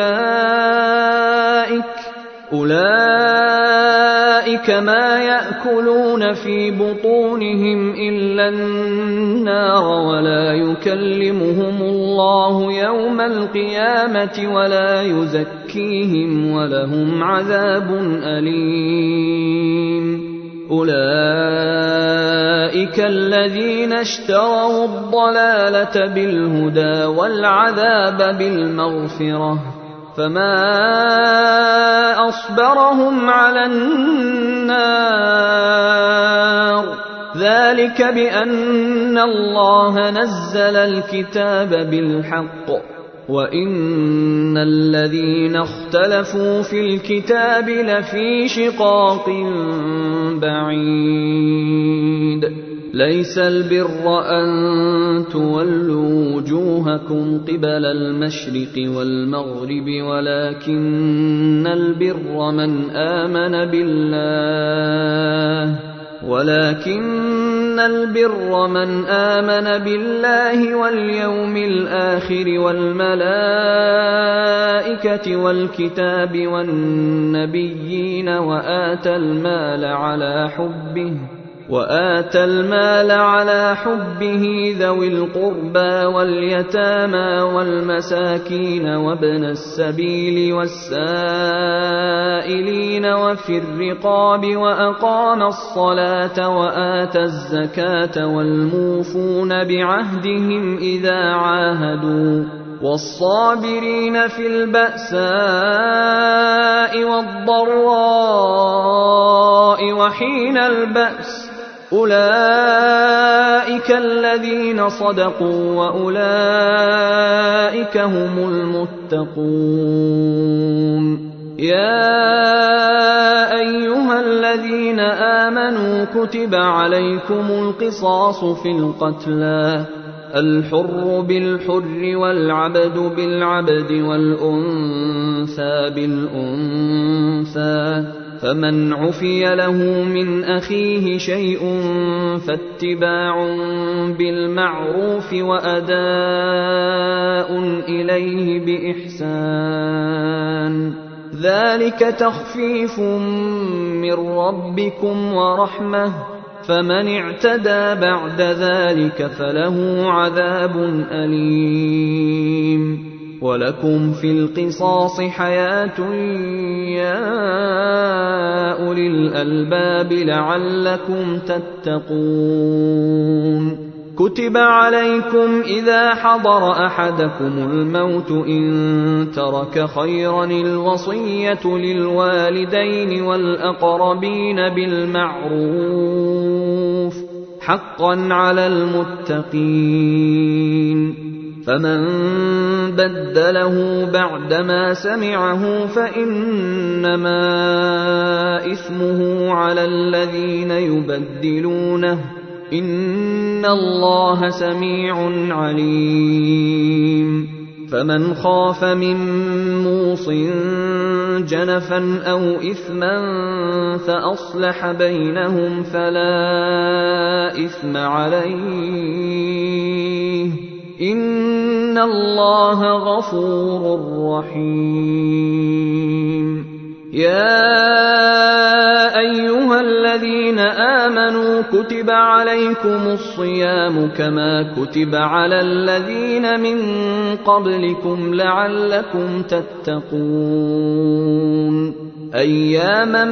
أولئك أولئك ما يأكلون في بطونهم إلا النار ولا يكلمهم الله يوم القيامة ولا يزكيهم ولهم عذاب أليم أولئك الذين اشتروا الضلالة بالهدى والعذاب بالمغفرة فما أصبرهم على النار ذلك بأن الله نزل الكتاب بالحق وإن الذين اختلفوا في الكتاب لفي شقاق بعيد ليس البر أن تولوا وجوهكم قبل المشرق والمغرب ولكن البر من آمن بالله ولكن البر من آمن بالله واليوم الآخر والملائكة والكتاب والنبيين وآتى المال على حبه وآتى المال على حبه ذوي القربى واليتامى والمساكين وابن السبيل والسائلين وفي الرقاب وأقام الصلاة وآتى الزكاة والموفون بعهدهم إذا عاهدوا والصابرين في البأساء والضراء وحين البأس أولئك الذين صدقوا وأولئك هم المتقون يا أيها الذين آمنوا كتب عليكم القصاص في القتلى الحر بالحر والعبد بالعبد والأنثى بالأنثى فمن عفي له من أخيه شيء فاتباع بالمعروف وأداء إليه بإحسان ذلك تخفيف من ربكم ورحمة فمن اعتدى بعد ذلك فله عذاب أليم. ولكم في القصاص حياة يا أولي الألباب لعلكم تتقون. كتب عليكم إذا حضر أحدكم الموت إن ترك خيرا الوصية للوالدين والأقربين بالمعروف حقا على المتقين. فمن بدله بعدما سمعه فإنما إثمه على الذين يبدلونه إن الله سميع عليم. فمن خاف من موص جنفا أو إثما فأصلح بينهم فلا إثم عليه إن الله غفور رحيم. يا أيها الذين آمنوا كتب عليكم الصيام كما كتب على الذين من قبلكم لعلكم تتقون. أياما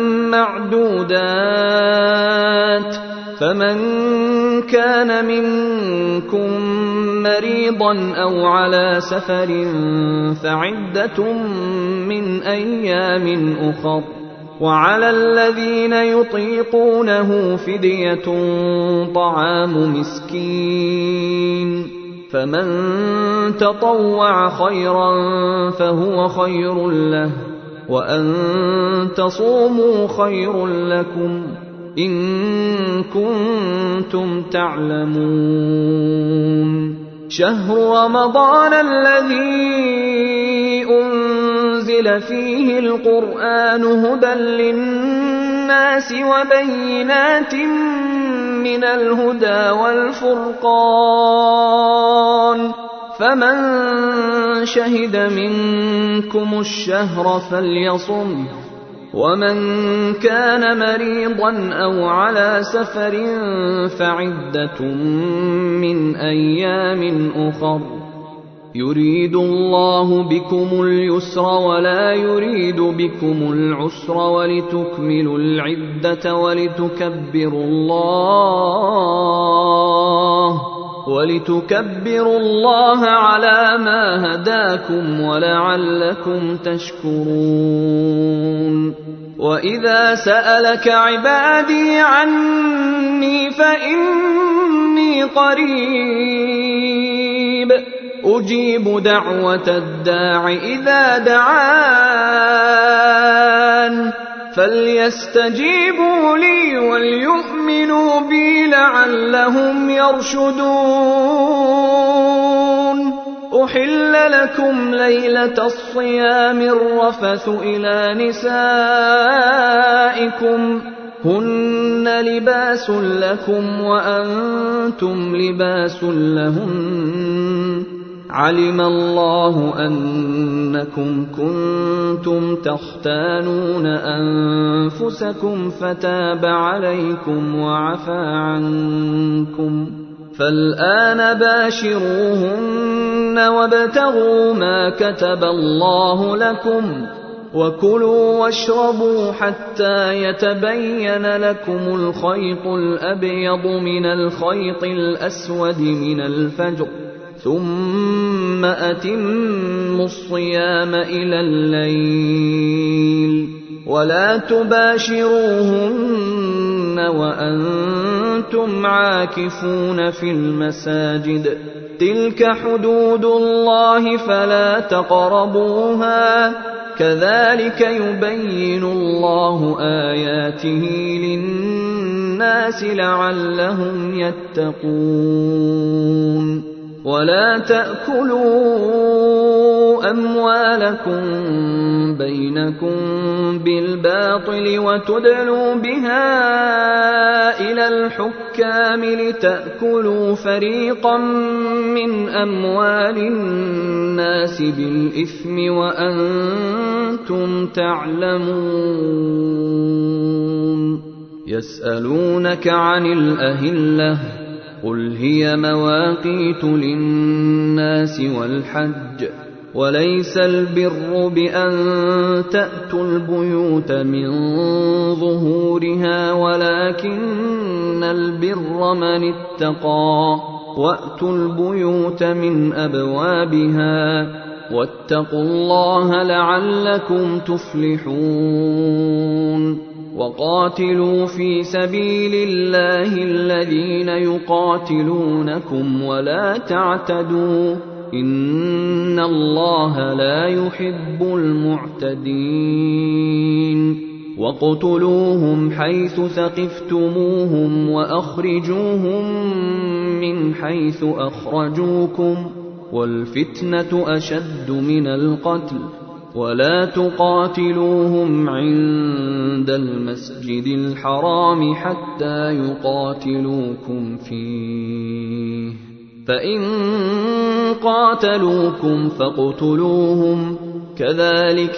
معدودات فمن كان منكم مريضا أو على سفر فعدة من أيام أخر وعلى الذين يطيقونه فدية طعام مسكين فمن تطوع خيرا فهو خير له وأن تصوموا خير لكم إن كنتم تعلمون. شهر رمضان الذي أنزل فيه القرآن هدى للناس وبينات من الهدى والفرقان فمن شهد منكم الشهر فليصم ومن كان مريضا أو على سفر فعدة من أيام أخر يريد الله بكم اليسر ولا يريد بكم العسر ولتكملوا العدة ولتكبروا الله ولتكبروا الله على ما هداكم ولعلكم تشكرون. وإذا سألك عبادي عني فإني قريب أجيب دعوة الداع إذا دعان فليستجيبوا لي وليؤمنوا بي لعلهم يرشدون. أحل لكم ليلة الصيام الرفث إلى نسائكم هن لباس لكم وأنتم لباس لهن علم الله أنكم كنتم تختانون أنفسكم فتاب عليكم وعفى عنكم فالآن باشروهن وابتغوا ما كتب الله لكم وكلوا واشربوا حتى يتبين لكم الخيط الأبيض من الخيط الأسود من الفجر ثم أتموا الصيام إلى الليل ولا تباشروهن وأنتم عاكفون في المساجد تلك حدود الله فلا تقربوها كذلك يبين الله آياته للناس لعلهم يتقون. ولا تأكلوا أموالكم بينكم بالباطل وتدلوا بها إلى الحكام لتأكلوا فريقا من أموال الناس بالإثم وأنتم تعلمون. يسألونك عن الأهلة قل هي مواقيت للناس والحج وليس البر بأن تأتوا البيوت من ظهورها ولكن البر من اتقى وأتوا البيوت من أبوابها واتقوا الله لعلكم تفلحون وقاتلوا في سبيل الله الذين يقاتلونكم ولا تعتدوا إن الله لا يحب المعتدين وَاقْتُلُوهُمْ حَيْثُ ثَقِفْتُمُوهُمْ وَأَخْرِجُوهُمْ مِنْ حَيْثُ أَخْرَجُوكُمْ وَالْفِتْنَةُ أَشَدُّ مِنَ الْقَتْلِ وَلَا تُقَاتِلُوهُمْ عِندَ الْمَسْجِدِ الْحَرَامِ حَتَّى يُقَاتِلُوكُمْ فِيهِ فَإِنْ قَاتَلُوكُمْ فَاقْتُلُوهُمْ كَذَلِكَ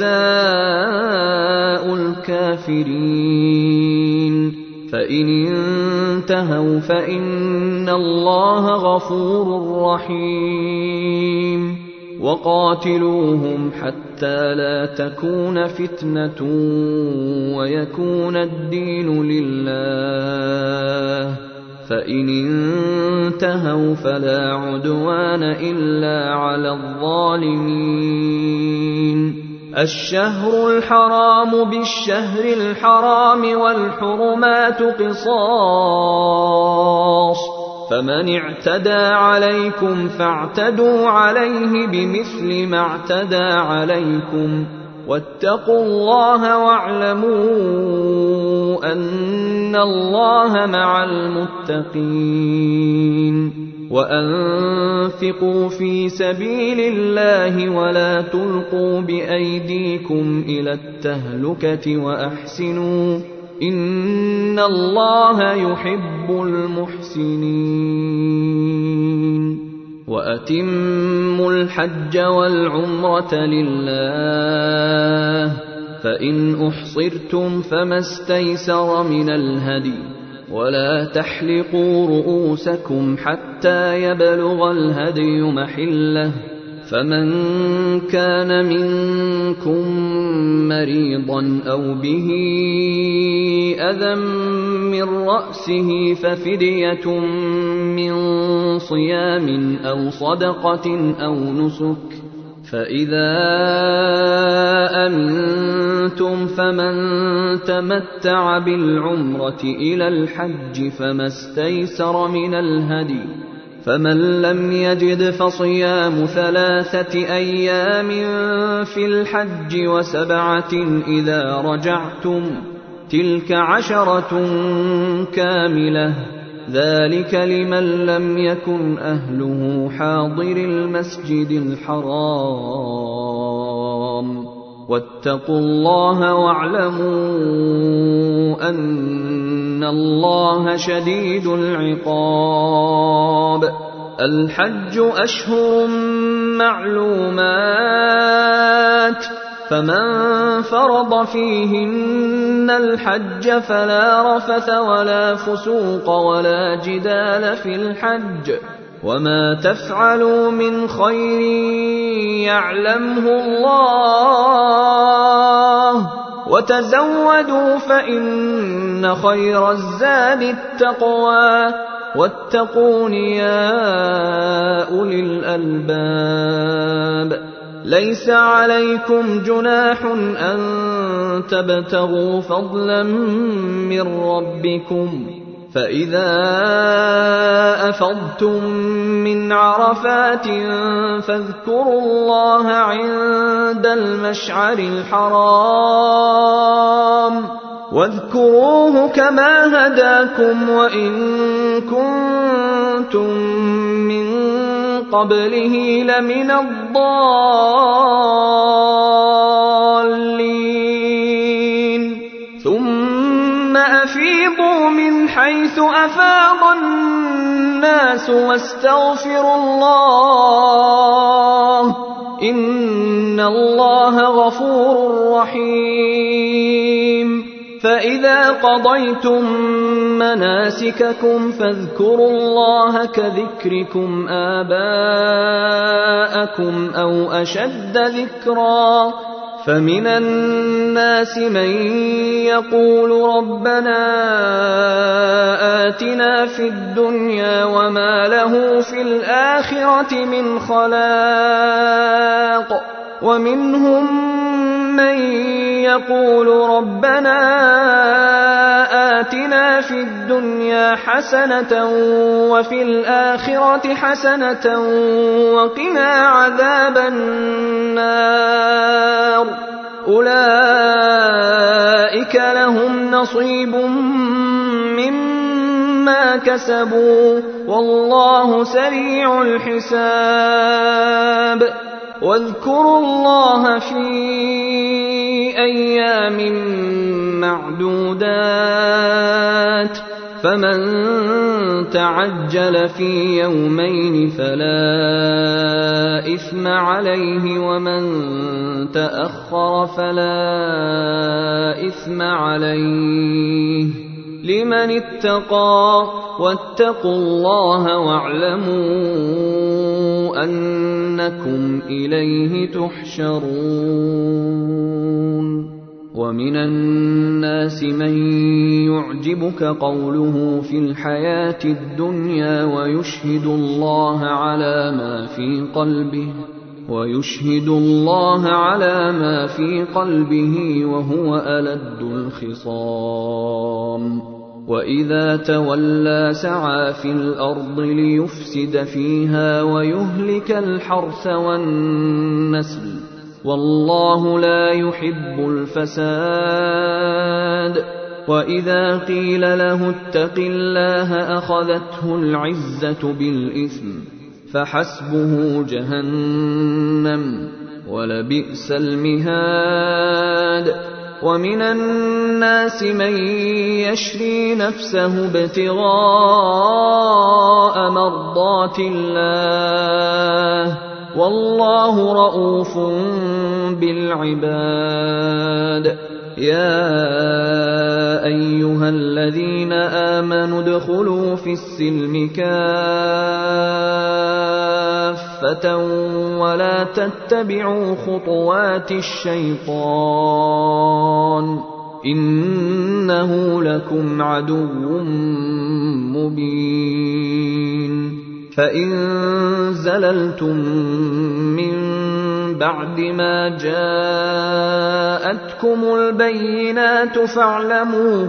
جَزَاءُ الْكَافِرِينَ فَإِنِ انتهوا فَإِنَّ اللَّهَ غَفُورٌ رَّحِيمٌ وَقَاتِلُوهُمْ حَتَّى لَا تَكُونَ فِتْنَةٌ وَيَكُونَ الدِّينُ لِلَّهِ فَإِنِ انتهوا فَلَا عُدْوَانَ إِلَّا عَلَى الظَّالِمِينَ الشَّهْرُ الْحَرَامُ بِالشَّهْرِ الْحَرَامِ وَالْحُرُمَاتُ قِصَاصٌ فَمَنِ اعْتَدَىٰ عَلَيْكُمْ فَاعْتَدُوا عَلَيْهِ بِمِثْلِ مَا اعْتَدَىٰ عَلَيْكُمْ وَاتَّقُوا اللَّهَ وَاعْلَمُوا أَنَّ اللَّهَ مَعَ الْمُتَّقِينَ وَأَنفِقُوا فِي سَبِيلِ اللَّهِ وَلَا تُلْقُوا بِأَيْدِيكُمْ إِلَى التَّهْلُكَةِ وَأَحْسِنُوا إِنَّ اللَّهَ يُحِبُّ الْمُحْسِنِينَ وَأَتِمُّوا الْحَجَّ وَالْعُمْرَةَ لِلَّهِ فَإِنْ أُحْصِرْتُمْ فَمَا اسْتَيْسَرَ مِنَ الْهَدْيِ وَلَا تَحْلِقُوا رُءُوسَكُمْ حَتَّى يَبْلُغَ الْهَدْيُ مَحِلَّهُ فَمَنْ كَانَ مِنكُم مَّرِيضًا أَوْ بِهِ أَذًى مِّن رَّأْسِهِ فَفِدْيَةٌ مِّن صِيَامٍ أَوْ صَدَقَةٍ أَوْ نُسُكٍ فَإِذَا أَمِنتُمْ فَمَن تَمَتَّعَ بِالْعُمْرَةِ إِلَى الْحَجِّ فَمَا اسْتَيْسَرَ مِنَ الْهَدْيِ فَمَن لَّمْ يَجِدْ فَصِيَامُ ثَلَاثَةِ أَيَّامٍ فِي الْحَجِّ وَسَبْعَةٍ إِذَا رَجَعْتُمْ تِلْكَ عَشَرَةٌ كَامِلَةٌ ذَلِكَ لِمَن لَّمْ يَكُنْ أَهْلُهُ حَاضِرِي الْمَسْجِدِ الْحَرَامِ وَاتَّقُوا اللَّهَ وَاعْلَمُوا أَنَّ اللَّهَ شَدِيدُ الْعِقَابِ الْحَجُّ أَشْهُرٌ مَّعْلُومَاتٌ فَمَن فَرَضَ فِيهِنَّ الْحَجَّ فَلَا رَفَثَ وَلَا فُسُوقَ وَلَا جِدَالَ فِي الْحَجِّ وَمَا تَفْعَلُوا مِنْ خَيْرٍ يَعْلَمْهُ اللَّهُ وَتَزَوَّدُوا فَإِنَّ خَيْرَ الزَّادِ التَّقْوَىٰ وَاتَّقُونِ يَا أُولِي الْأَلْبَابِ لَيْسَ عَلَيْكُمْ جُنَاحٌ أَن تَبْتَغُوا فَضْلًا مِّن رَّبِّكُمْ فَإِذَا أَفَضْتُم مِّنْ عَرَفَاتٍ فاذكروا اللَّهَ عِندَ الْمَشْعَرِ الْحَرَامِ واذكروه كما هداكم وإن كنتم من قبله لمن الضالين ثم أفيضوا من حيث أفاض الناس واستغفروا الله إن الله غفور رحيم فإذا قضيتم مناسككم فاذكروا الله كذكركم آباءكم أو أشد ذكرا فمن الناس من يقول ربنا آتنا في الدنيا وما له في الآخرة من خلاق ومنهم من يقول ربنا آتنا في الدنيا حسنة وفي الآخرة حسنة وقنا عذاب النار أولئك لهم نصيب مما كسبوا والله سريع الحساب واذكروا الله في أيام معدودات فمن تعجل في يومين فلا إثم عليه ومن تأخر فلا إثم عليه لمن اتقى واتقوا الله واعلموا أنكم إليه تحشرون ومن الناس من يعجبك قوله في الحياة الدنيا ويشهد الله على ما في قلبه ويشهد الله على ما في قلبه وهو ألد الخصام وإذا تولى سعى في الأرض ليفسد فيها ويهلك الحرث والنسل والله لا يحب الفساد وإذا قيل له اتق الله أخذته العزة بالإثم فحسبه جهنم ولبئس المهاد ومن الناس من يشري نفسه ابتغاء مرضات الله والله رءوف بالعباد يا أيها الذين آمنوا ادخلوا في السلم كافة ولا تتبعوا خطوات الشيطان إنه لكم عدو مبين فإن زللتم من بعد ما جاءتكم البينات فاعلموا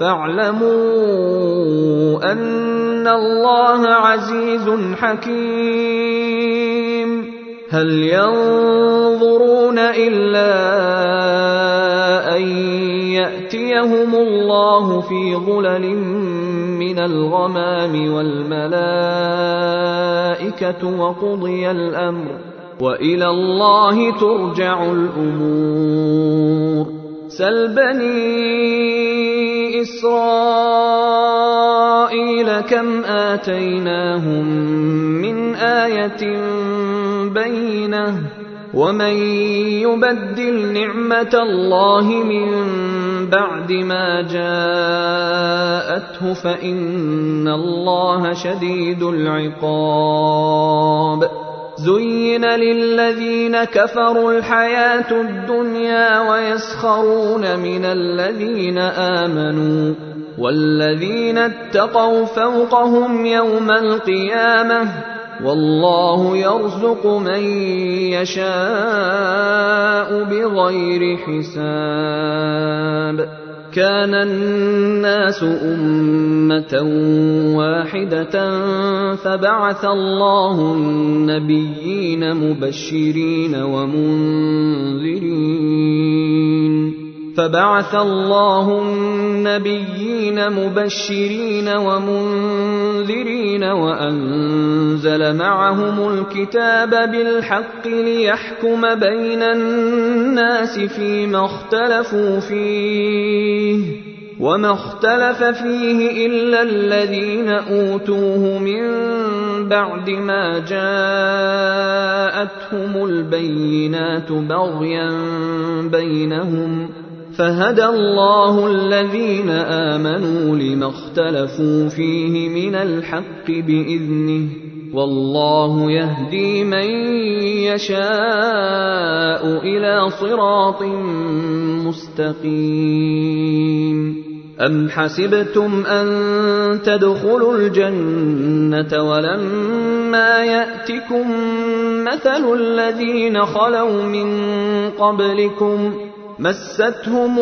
فاعلموا أن الله عزيز حكيم هل ينظرون إلا أن يأتيهم الله في ظلل من الغمام والملائكة وقضي الأمر وإلى الله ترجع الأمور سل بني إسرائيل كم آتيناهم من آية بينة ومن يبدل نعمة الله من بعد ما جاءته فإن الله شديد العقاب زين للذين كفروا الحياة الدنيا ويسخرون من الذين آمنوا والذين اتقوا فوقهم يوم القيامة والله يرزق من يشاء بغير حساب كان الناس أمة واحدة فبعث الله النبيين مبشرين ومنذرين فبعث الله النبيين مبشرين ومنذرين وأنزل معهم الكتاب بالحق ليحكم بين الناس فيما اختلفوا فيه وما اختلف فيه إلا الذين أوتوه من بعد ما جاءتهم البينات بغيا بينهم فهدى الله الذين آمنوا لما اختلفوا فيه من الحق بإذنه والله يهدي من يشاء إلى صراط مستقيم. أم حسبتم أن تدخلوا الجنة ولما يأتكم مثل الذين خلوا من قبلكم مستهم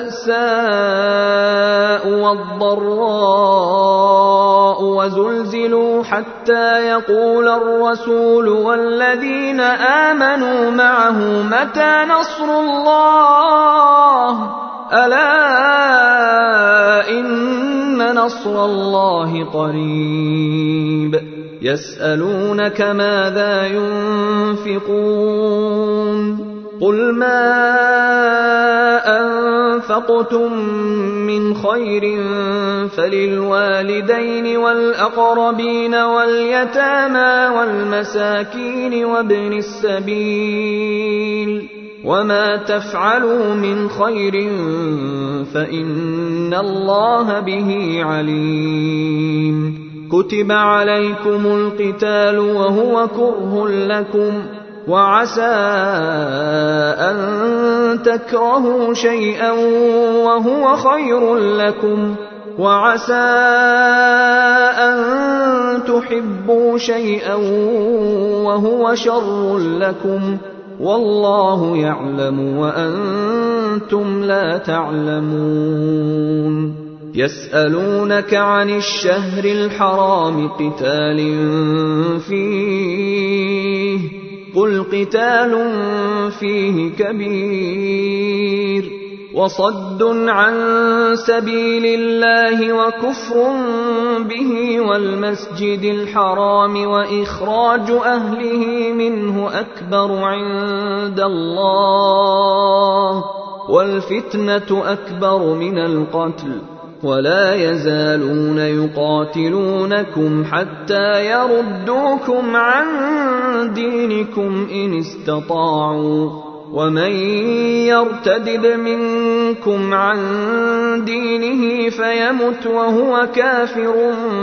البأساء والضراء وزلزلوا حتى يقول الرسول والذين آمنوا معه متى نصر الله ألا إن نصر الله قريب. يسألونك ماذا ينفقون قل ما أنفقتم من خير فللوالدين والأقربين واليتامى والمساكين وابن السبيل وما تفعلوا من خير فإن الله به عليم. كتب عليكم القتال وهو كره لكم وعسى أن تكرهوا شيئا وهو خير لكم وعسى أن تحبوا شيئا وهو شر لكم والله يعلم وأنتم لا تعلمون. يسألونك عن الشهر الحرام قتال فيه قل قتال فيه كبير وصد عن سبيل الله وكفر به والمسجد الحرام وإخراج أهله منه أكبر عند الله والفتنة أكبر من القتل ولا يزالون يقاتلونكم حتى يردوكم عن دينكم إن استطاعوا ومن يرتد منكم عن دينه فيمت وهو كافر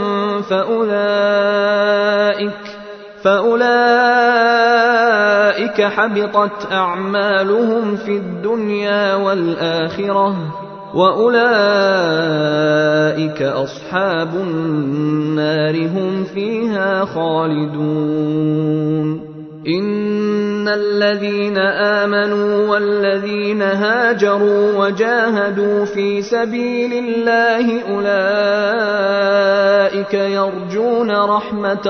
فأولئك, فأولئك حبطت أعمالهم في الدنيا والآخرة وأولئك أصحاب النار هم فيها خالدون. إن الذين آمنوا والذين هاجروا وجاهدوا في سبيل الله أولئك يرجون رحمة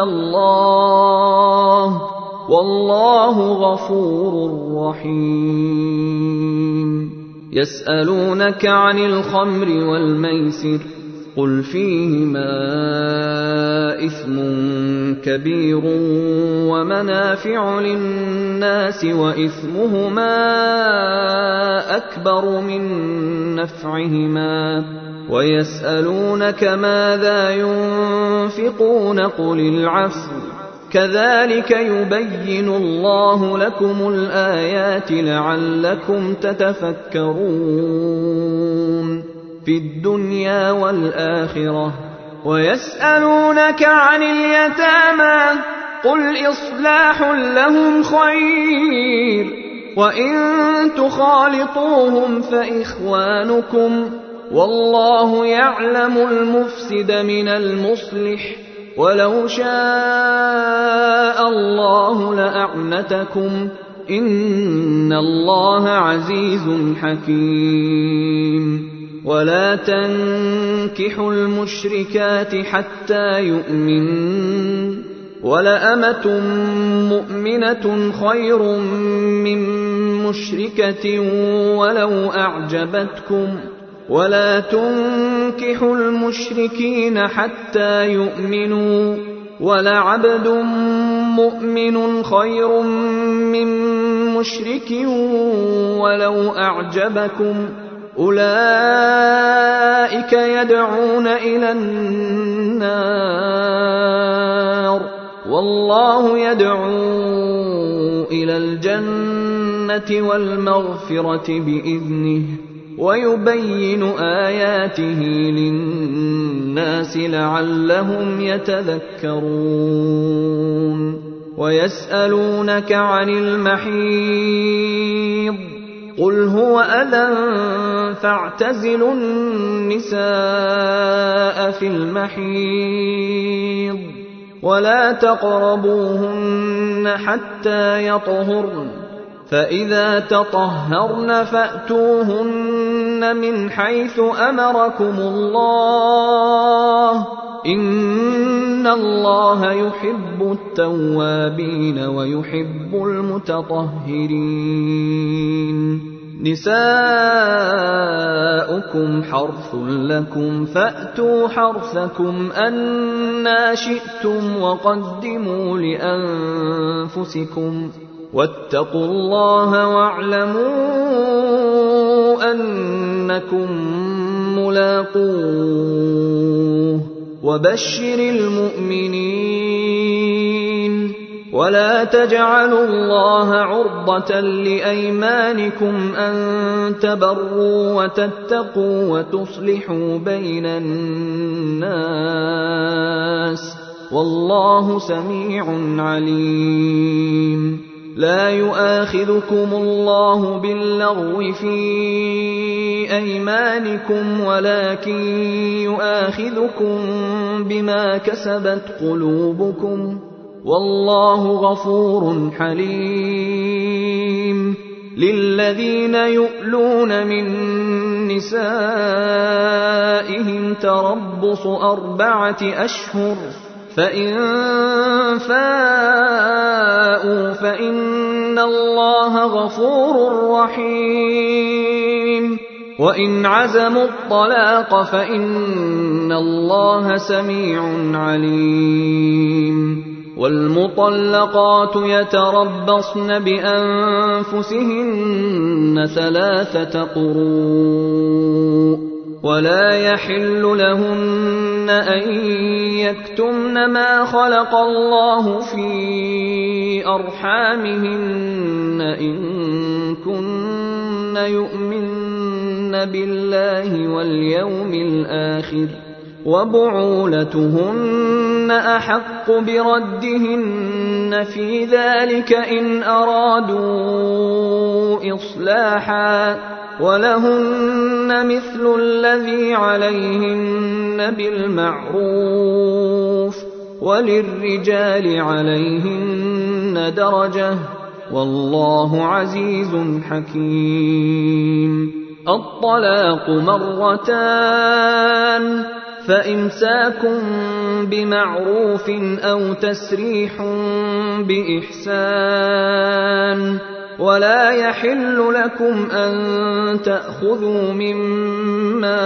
الله والله غفور رحيم. يسألونك عن الخمر والميسر قل فيهما إثم كبير ومنافع للناس وإثمهما أكبر من نفعهما ويسألونك ماذا ينفقون قل العفو كذلك يبين الله لكم الآيات لعلكم تتفكرون في الدنيا والآخرة. ويسألونك عن اليتامى قل إصلاح لهم خير وإن تخالطوهم فإخوانكم والله يعلم المفسد من المصلح ولو شاء الله لأعنتكم إن الله عزيز حكيم. ولا تنكحوا المشركات حتى يؤمنن ولأمة مؤمنة خير من مشركة ولو أعجبتكم ولا تنكحوا المشركين حتى يؤمنوا ولعبد مؤمن خير من مشرك ولو أعجبكم أولئك يدعون إلى النار والله يدعو إلى الجنة والمغفرة بإذنه ويبين آياته للناس لعلهم يتذكرون ويسألونك عن المحيض قل هو أذى فاعتزلوا النساء في المحيض ولا تقربوهن حتى يطهرن فإذا تطهرن فأتوهن من حيث أمركم الله إن الله يحب التوابين ويحب المتطهرين نساؤكم حرث لكم فأتوا حرثكم أنى شئتم وقدموا لأنفسكم واتقوا الله واعلموا أنكم ملاقوه وبشر المؤمنين ولا تجعلوا الله عرضة لأيمانكم أن تبروا وتتقوا وتصلحوا بين الناس والله سميع عليم لا يؤاخذكم الله باللغو في أيمانكم ولكن يؤاخذكم بما كسبت قلوبكم والله غفور حليم للذين يؤلون من نسائهم تربص أربعة أشهر فإن فاءوا فإن الله غفور رحيم وإن عزموا الطلاق فإن الله سميع عليم والمطلقات يتربصن بأنفسهن ثلاثة قروء ولا يحل لهن أن يكتمن ما خلق الله في أرحامهن إن كن يؤمن بالله واليوم الآخر وبعولتهن أحق بردهن في ذلك إن أرادوا إصلاحا ولهن مثل الذي عليهن بالمعروف وللرجال عليهن درجة والله عزيز حكيم الطلاق مرتان فإمساك بمعروف أو تسريح بإحسان ولا يحل لكم أن تأخذوا مما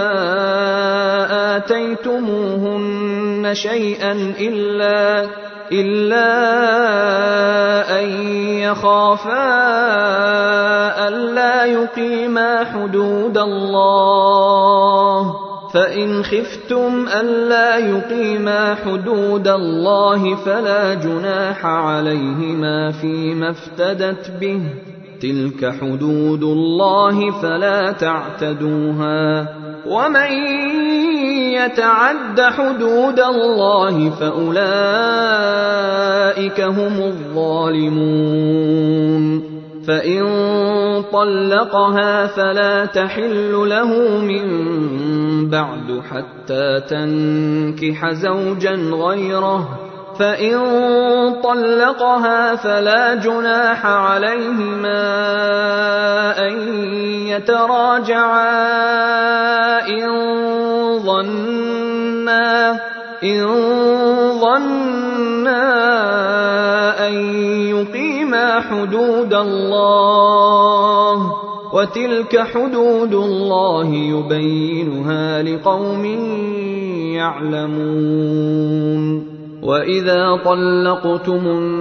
آتيتموهن شيئا إلا إلا أن يخافا ألا يقيما حدود الله فإن خفتم ألا يقيما حدود الله فلا جناح عليهما فيما افتدت به تلك حدود الله فلا تعتدوها ومن يتعد حدود الله فأولئك هم الظالمون فإن طلقها فلا تحل له من بعد حتى تنكح زوجا غيره فإن طلقها فلا جناح عليهما أن يتراجعا إن ظنا إن ظنا أن يقيما حدود الله وتلك حدود الله يبينها لقوم يعلمون وإذا طلقتم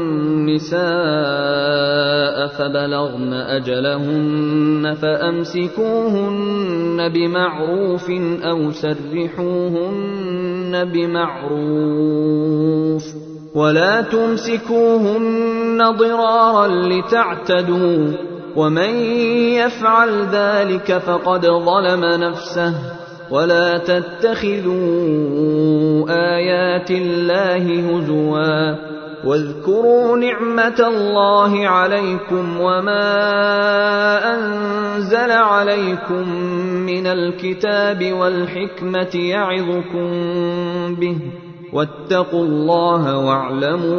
النساء فبلغن أجلهن فأمسكوهن بمعروف أو سرحوهن بمعروف ولا تمسكوهن ضرارا لتعتدوا ومن يفعل ذلك فقد ظلم نفسه ولا تتخذوا آيات الله هزوا واذكروا نعمة الله عليكم وما أنزل عليكم من الكتاب والحكمة يعظكم به واتقوا الله واعلموا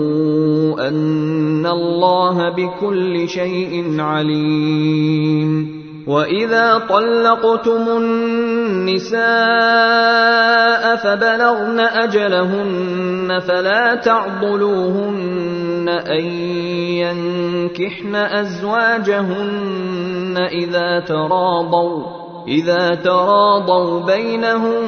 أن الله بكل شيء عليم. وإذا طلقتم النساء فبلغن أجلهن فلا تعضلوهن أن ينكحن أزواجهن إذا تراضوا إذا تراضوا بينهم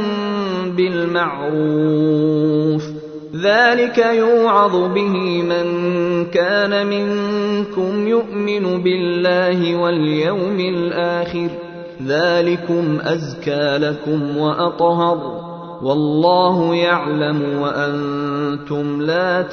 بالمعروف ذلك يوعظ به من كان منكم يؤمن بالله واليوم الآخر ذلكم أزكى لكم وأطهر والله يعلم وأنتم لا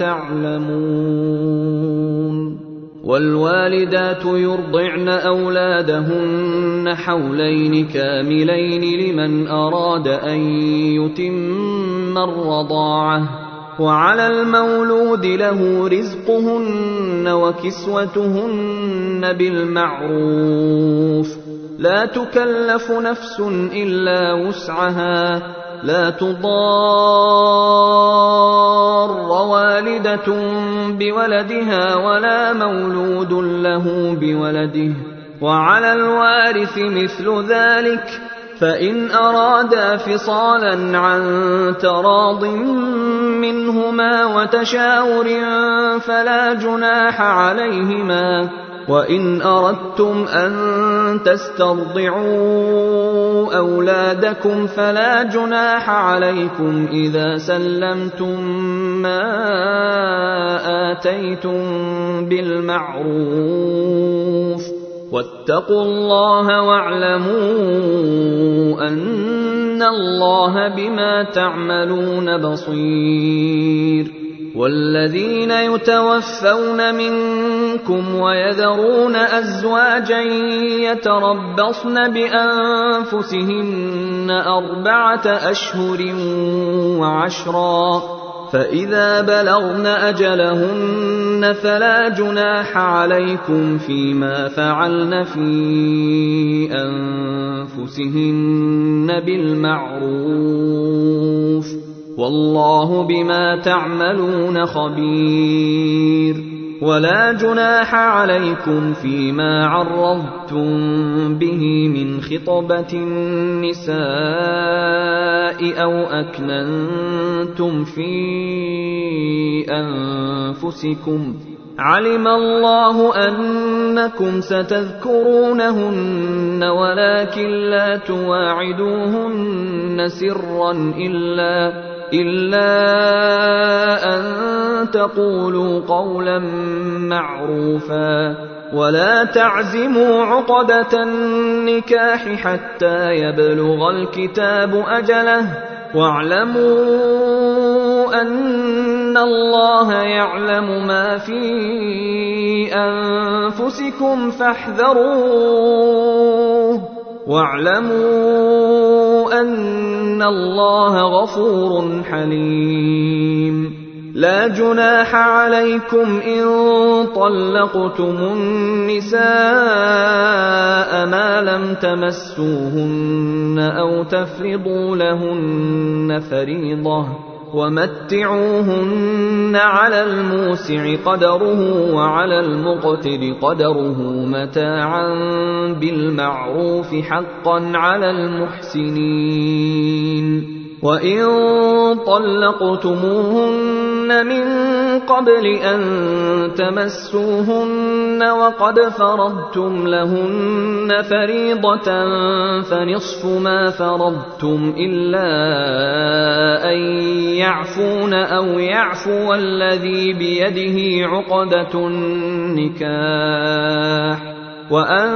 تعلمون. والوالدات يرضعن أولادهن حولين كاملين لمن أراد أن يتم الرضاعة وعلى المولود له رزقهن وكسوتهن بالمعروف لا تكلف نفس إلا وسعها لا تضار والدة بولدها ولا مولود له بولده وعلى الوارث مثل ذلك فإن أرادا فصالا عن تراض منهما وتشاور فلا جناح عليهما وإن أردتم أن تسترضعوا أولادكم فلا جناح عليكم إذا سلمتم ما آتيتم بالمعروف واتقوا الله واعلموا أن الله بما تعملون بصير. والذين يتوفون منكم ويذرون أزواجا يتربصن بأنفسهن أربعة أشهر وعشرا فإذا بلغن أجلهن فلا جناح عليكم فيما فعلن في أنفسهن بالمعروف والله بما تعملون خبير. ولا جناح عليكم فيما عرضتم به من خطبة النساء أو أكننتم في أنفسكم علم الله أنكم ستذكرونهن ولكن لا تواعدوهن سرا إلا إلا أن تقولوا قولا معروفا ولا تعزموا عقدة النكاح حتى يبلغ الكتاب أجله واعلموا أن الله يعلم ما في أنفسكم فاحذروه واعلموا أن الله غفور حليم. لا جناح عليكم إن طلقتم النساء ما لم تمسوهن أو تفرضوا لهن فريضة ومتعوهن على الموسع قدره وعلى المقتر قدره متاعا بالمعروف حقا على المحسنين. وإن طلقتموهن من قبل أن تمسوهن وقد فرضتم لهن فريضة فنصف ما فرضتم إلا أن يعفون أو يعفو الذي بيده عقدة النكاح وأن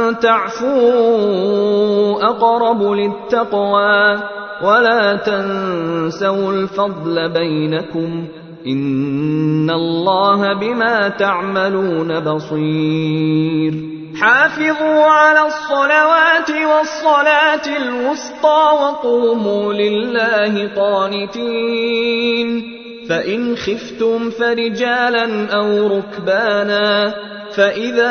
تعفوا أقرب للتقوى ولا تنسوا الفضل بينكم إن الله بما تعملون بصير. حافظوا على الصلوات والصلاة الوسطى وقوموا لله قانتين فإن خفتم فرجالا أو ركبانا فإذا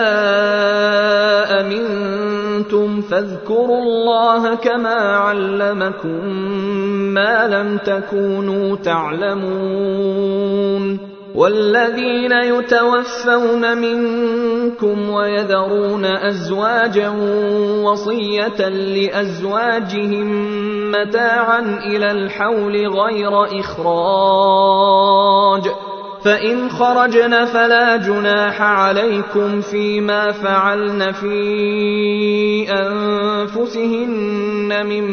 أمنتم فاذكروا الله كما علمكم ما لم تكونوا تعلمون والذين يتوفون منكم ويذرون أزواجا وصية لأزواجهم متاعا إلى الحول غير إخراج فإن خرجن فلا جناح عليكم فيما فعلن في أنفسهن من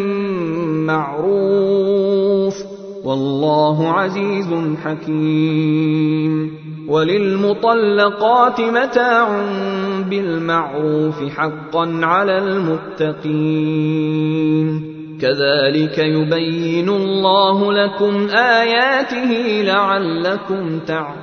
معروف والله عزيز حكيم وللمطلقات متاع بالمعروف حقا على المتقين كذلك يبين الله لكم آياته لعلكم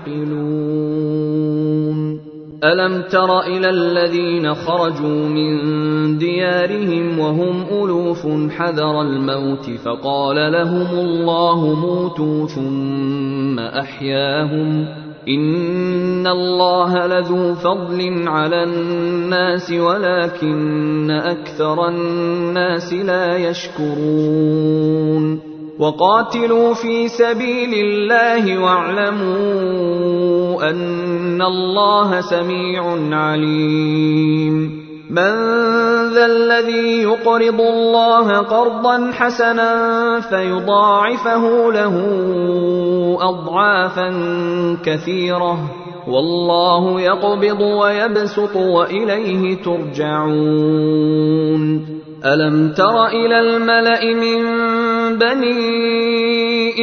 تعقلون ألم تر إلى الذين خرجوا من ديارهم وهم ألوف حذر الموت فقال لهم الله موتوا ثم أحياهم إن الله لذو فضل على الناس ولكن أكثر الناس لا يشكرون وقاتلوا في سبيل الله واعلموا أن الله سميع عليم من ذا الذي يقرض الله قرضا حسنا فيضاعفه له أضعافا كثيرة والله يقبض ويبسط وإليه ترجعون ألم تر إلى الملأ من بني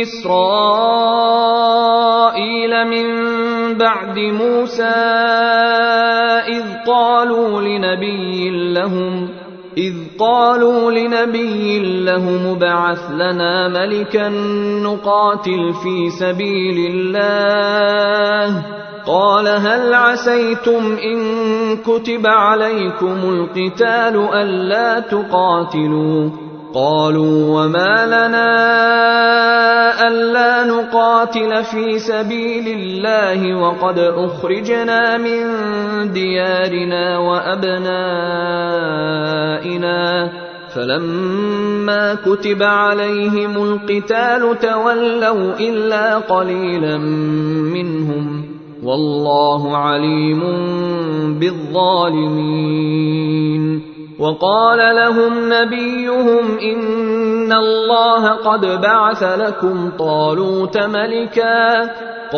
إسرائيل من بعد موسى إذ قالوا لنبي لهم إذ قالوا لنبي لهم ابعث لنا ملكا نقاتل في سبيل الله قال هل عسيتم إن كتب عليكم القتال ألا تقاتلوا قالوا وما لنا ألا نقاتل في سبيل الله وقد أخرجنا من ديارنا وأبنائنا فلما كتب عليهم القتال تولوا إلا قليلا منهم والله عليم بالظالمين وقال لهم نبيهم إن الله قد بعث لكم طالوت ملكا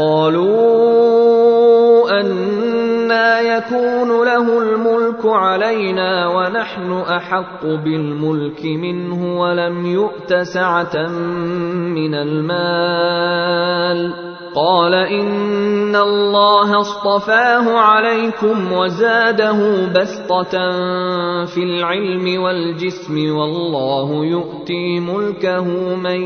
قالوا أنى يكون له الملك علينا ونحن أحق بالملك منه ولم يؤت سعة من المال قال إن الله اصطفاه عليكم وزاده بسطة في العلم والجسم والله يؤتي ملكه من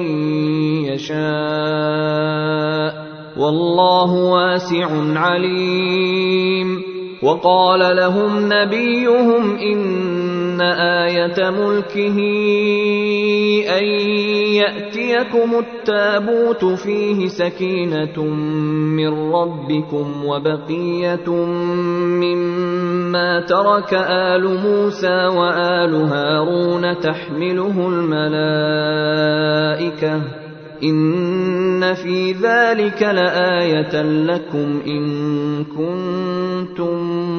يشاء والله واسع عليم وقال لهم نبيهم إن آية ملكه أن يأتيكم التابوت فيه سكينة من ربكم وبقية مما ترك آل موسى وآل هارون تحمله الملائكة إن في ذلك لآية لكم إن كنتم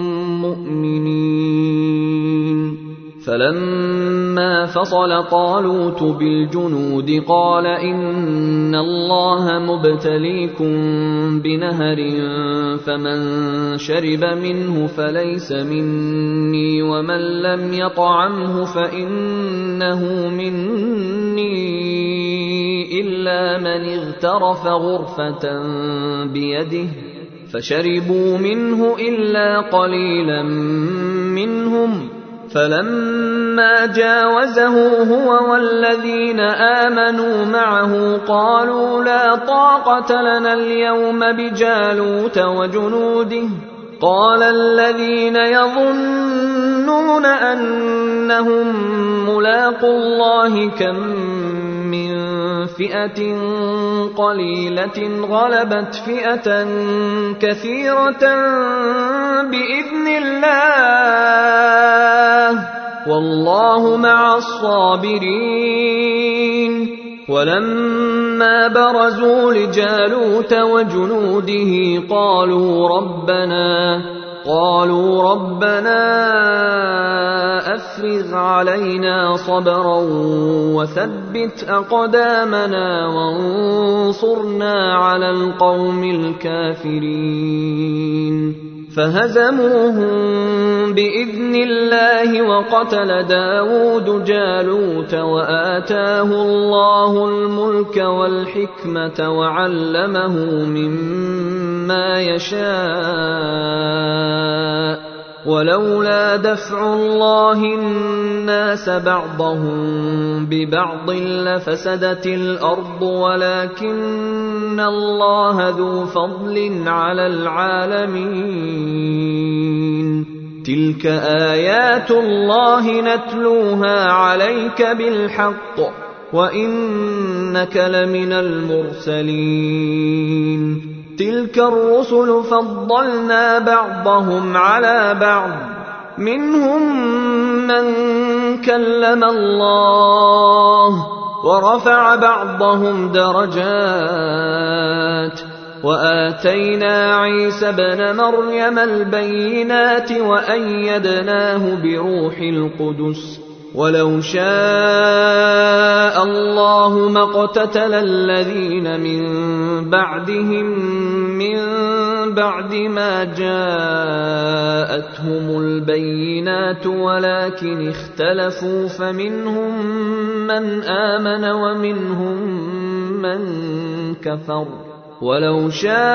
مؤمنين فلما فصل طالوت بالجنود قال إن الله مبتليكم بنهر فمن شرب منه فليس مني ومن لم يطعمه فإنه مني إلا من اغترف غرفة بيده فشربوا منه إلا قليلا منهم فلما جاوزه هو والذين آمنوا معه قالوا لا طاقة لنا اليوم بجالوت وجنوده قال الذين يظنون أنهم ملاقو الله كم من فئة قليلة غلبت فئة كثيرة بإذن الله والله مع الصابرين. ولما برزوا لجالوت وجنوده قالوا ربنا قالوا ربنا أفرغ علينا صبرا وثبت أقدامنا وانصرنا على القوم الكافرين. فهزموهم بإذن الله وقتل داود جالوت وآتاه الله الملك والحكمة وعلمه مما يشاء ولولا دفع الله الناس بعضهم ببعض لفسدت الأرض ولكن الله ذو فضل على العالمين. تلك آيات الله نتلوها عليك بالحق وإنك لمن المرسلين. تلك الرسل فضلنا بعضهم على بعض منهم من كلم الله ورفع بعضهم درجات وآتينا عيسى ابن مريم البينات وأيدناه بروح القدس ولو شاء الله ما اقتتل الذين من بعدهم من بعد ما جاءتهم البينات ولكن اختلفوا فمنهم من آمن ومنهم من كفر ولو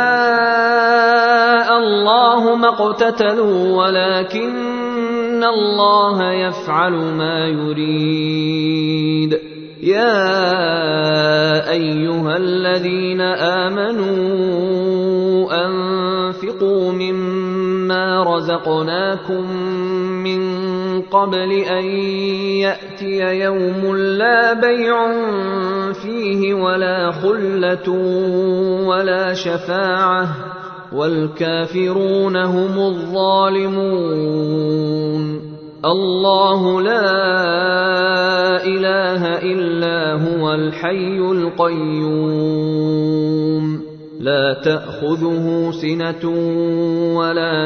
شاء الله ما اقتتلوا ولكن إن الله يفعل ما يريد. يا أيها الذين آمنوا أنفقوا مما رزقناكم من قبل أن يأتي يوم لا بيع فيه ولا خلة ولا شفاعة والكافرون هم الظالمون. الله لا إله إلا هو الحي القيوم لا تأخذه سنة ولا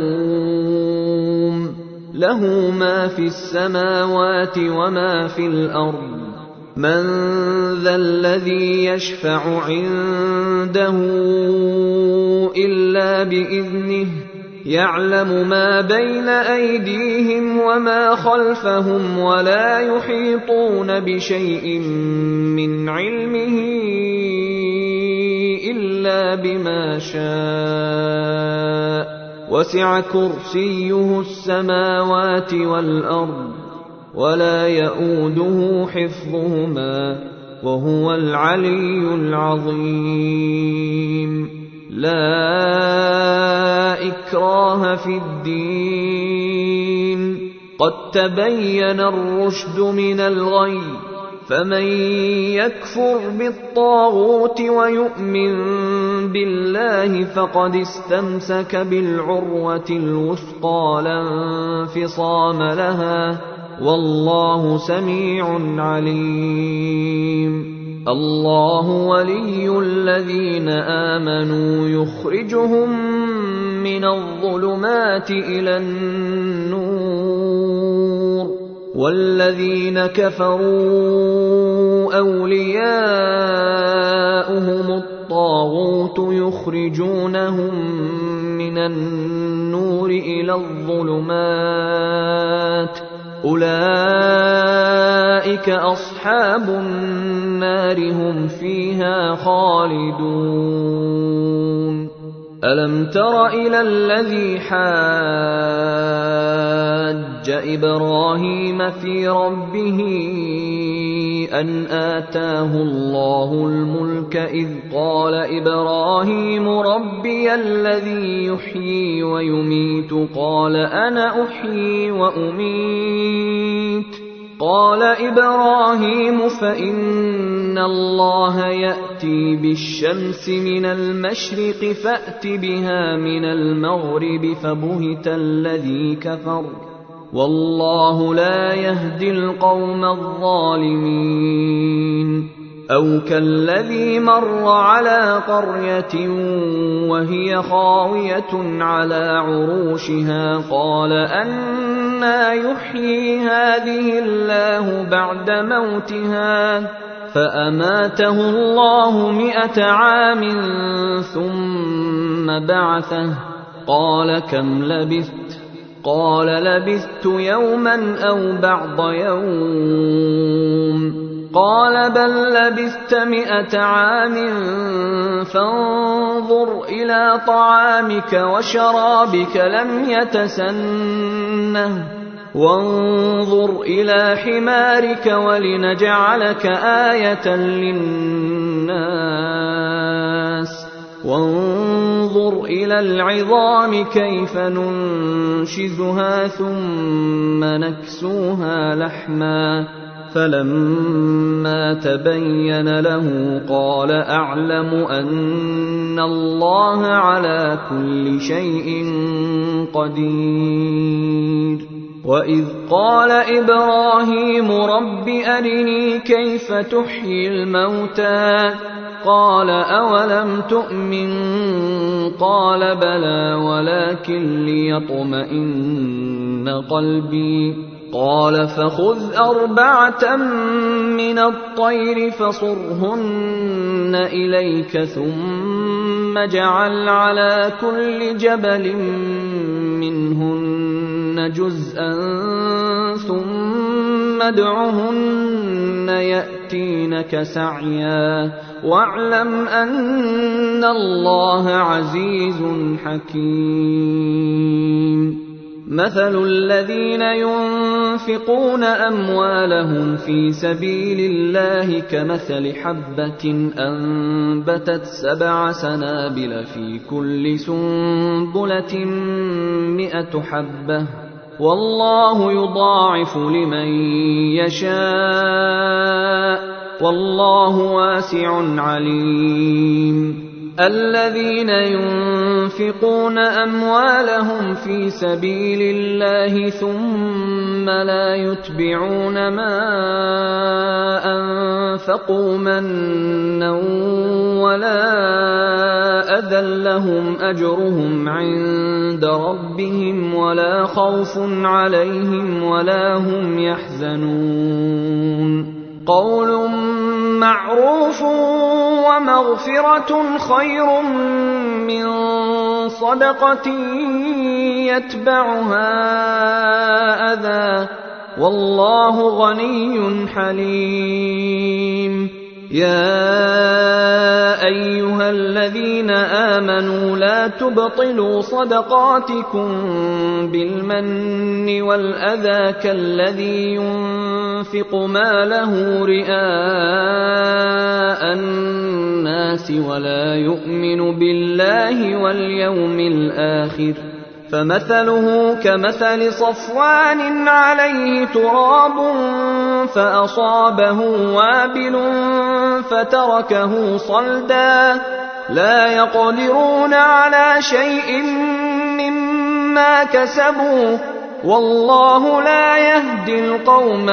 نوم له ما في السماوات وما في الأرض. من ذا الذي يشفع عنده إلا بإذنه يعلم ما بين أيديهم وما خلفهم ولا يحيطون بشيء من علمه إلا بما شاء وسع كرسيه السماوات والأرض ولا يئوده حفظهما وهو العلي العظيم. لا إكراه في الدين قد تبين الرشد من الغي فمن يكفر بالطاغوت ويؤمن بالله فقد استمسك بالعروة الوثقى لا انفصام لها والله سميع عليم. الله ولي الذين آمنوا يخرجهم من الظلمات إلى النور والذين كفروا أولياؤهم الطاغوت يخرجونهم من النور إلى الظلمات أولئك أصحاب النار هم فيها خالدون. ألم تر إلى الذي حاج إبراهيم في ربه أن آتاه الله الملك إذ قال إبراهيم ربي الذي يحيي ويميت قال أنا أحيي وأميت قال إبراهيم فإن الله يأتي بالشمس من المشرق فأت بها من المغرب فبهت الذي كفر والله لا يهدي القوم الظالمين أو كالذي مر على قرية وهي خاوية على عروشها قال أنى يحيي هذه الله بعد موتها فأماته الله مئة عام ثم بعثه قال كم لبثت قال لبثت يوما أو بعض يوم قال بل لبثت مئة عام فانظر إلى طعامك وشرابك لم يتسنه وانظر إلى حمارك ولنجعلك آية للناس وانظر إلى العظام كيف ننشزها ثم نكسوها لحما فلما تبين له قال أعلم أن الله على كل شيء قدير وإذ قال إبراهيم رب أرني كيف تحيي الموتى قال أولم تؤمن قال بلى ولكن ليطمئن قلبي قال فخذ أربعة من الطير فصرهن إليك ثم اجعل على كل جبل منهن جزءا ثم ادعهن يأتينك سعيا واعلم أن الله عزيز حكيم مثل الذين ينفقون أموالهم في سبيل الله كمثل حبة أنبتت سبع سنابل في كل سنبلة مئة حبة والله يضاعف لمن يشاء والله واسع عليم الذين ينفقون أموالهم في سبيل الله ثم لا يتبعون ما أنفقوا منا ولا أذى لهم أجرهم عند ربهم ولا خوف عليهم ولا هم يحزنون قول معروف ومغفرة خير من صدقة يتبعها أذى والله غني حليم يا أيها الذين آمنوا لا تبطلوا صدقاتكم بالمن والأذى كالذي ينفق ماله رئاء الناس ولا يؤمن بالله واليوم الآخر فمثله كمثل صفوان عليه تراب فأصابه وابل فتركه صلدا لا يقدرون على شيء مما كسبوا والله لا يهدي القوم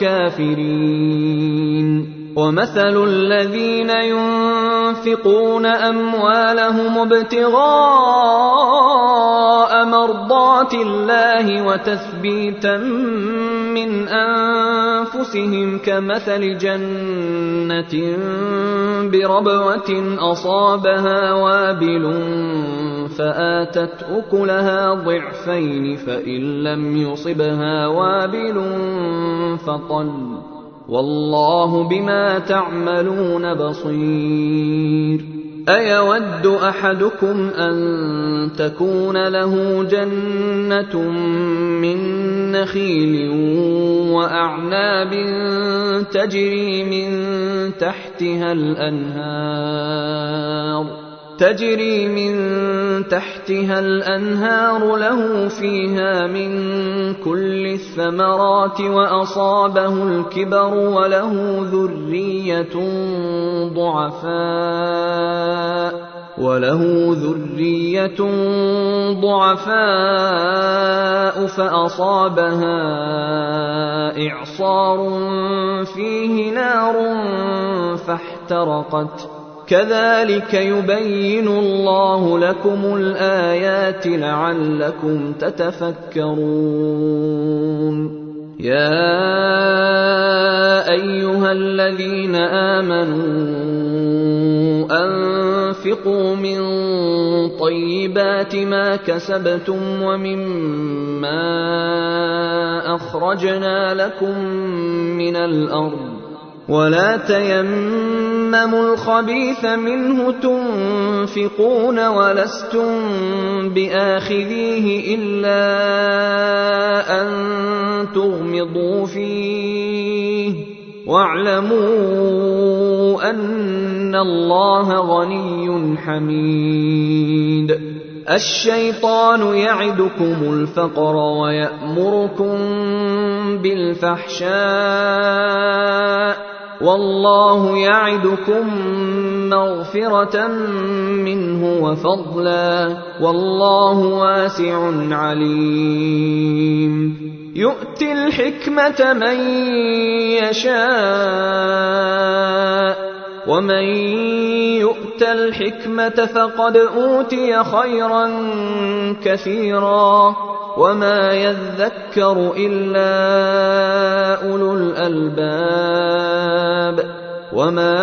الكافرين ومثل الذين ينفقون أموالهم ابتغاء مرضات الله وتثبيتا من أنفسهم كمثل جنة بربوة أصابها وابل فآتت أكلها ضعفين فإن لم يصبها وابل فطل والله بما تعملون بصير أيود أحدكم أن تكون له جنة من نخيل وأعناب تجري من تحتها الأنهار تجري من تحتها الأنهار له فيها من كل الثمرات وأصابه الكبر وله ذرية ضعفاء وله ذرية ضعفاء فأصابها إعصار فيه نار فاحترقت كذلك يبين الله لكم الآيات لعلكم تتفكرون يا أيها الذين آمنوا أنفقوا من طيبات ما كسبتم ومما أخرجنا لكم من الأرض ولا تيمموا الخبيث منه تنفقون ولستم بآخذيه إلا أن تغمضوا فيه واعلموا أن الله غني حميد الشيطان يعدكم الفقر ويأمركم بالفحشاء والله يعدكم مغفرة منه وفضلا والله واسع عليم يؤتي الحكمة من يشاء ومن يؤت الحكمة فقد أوتي خيرا كثيرا وما يذكر إلا أولو الألباب وما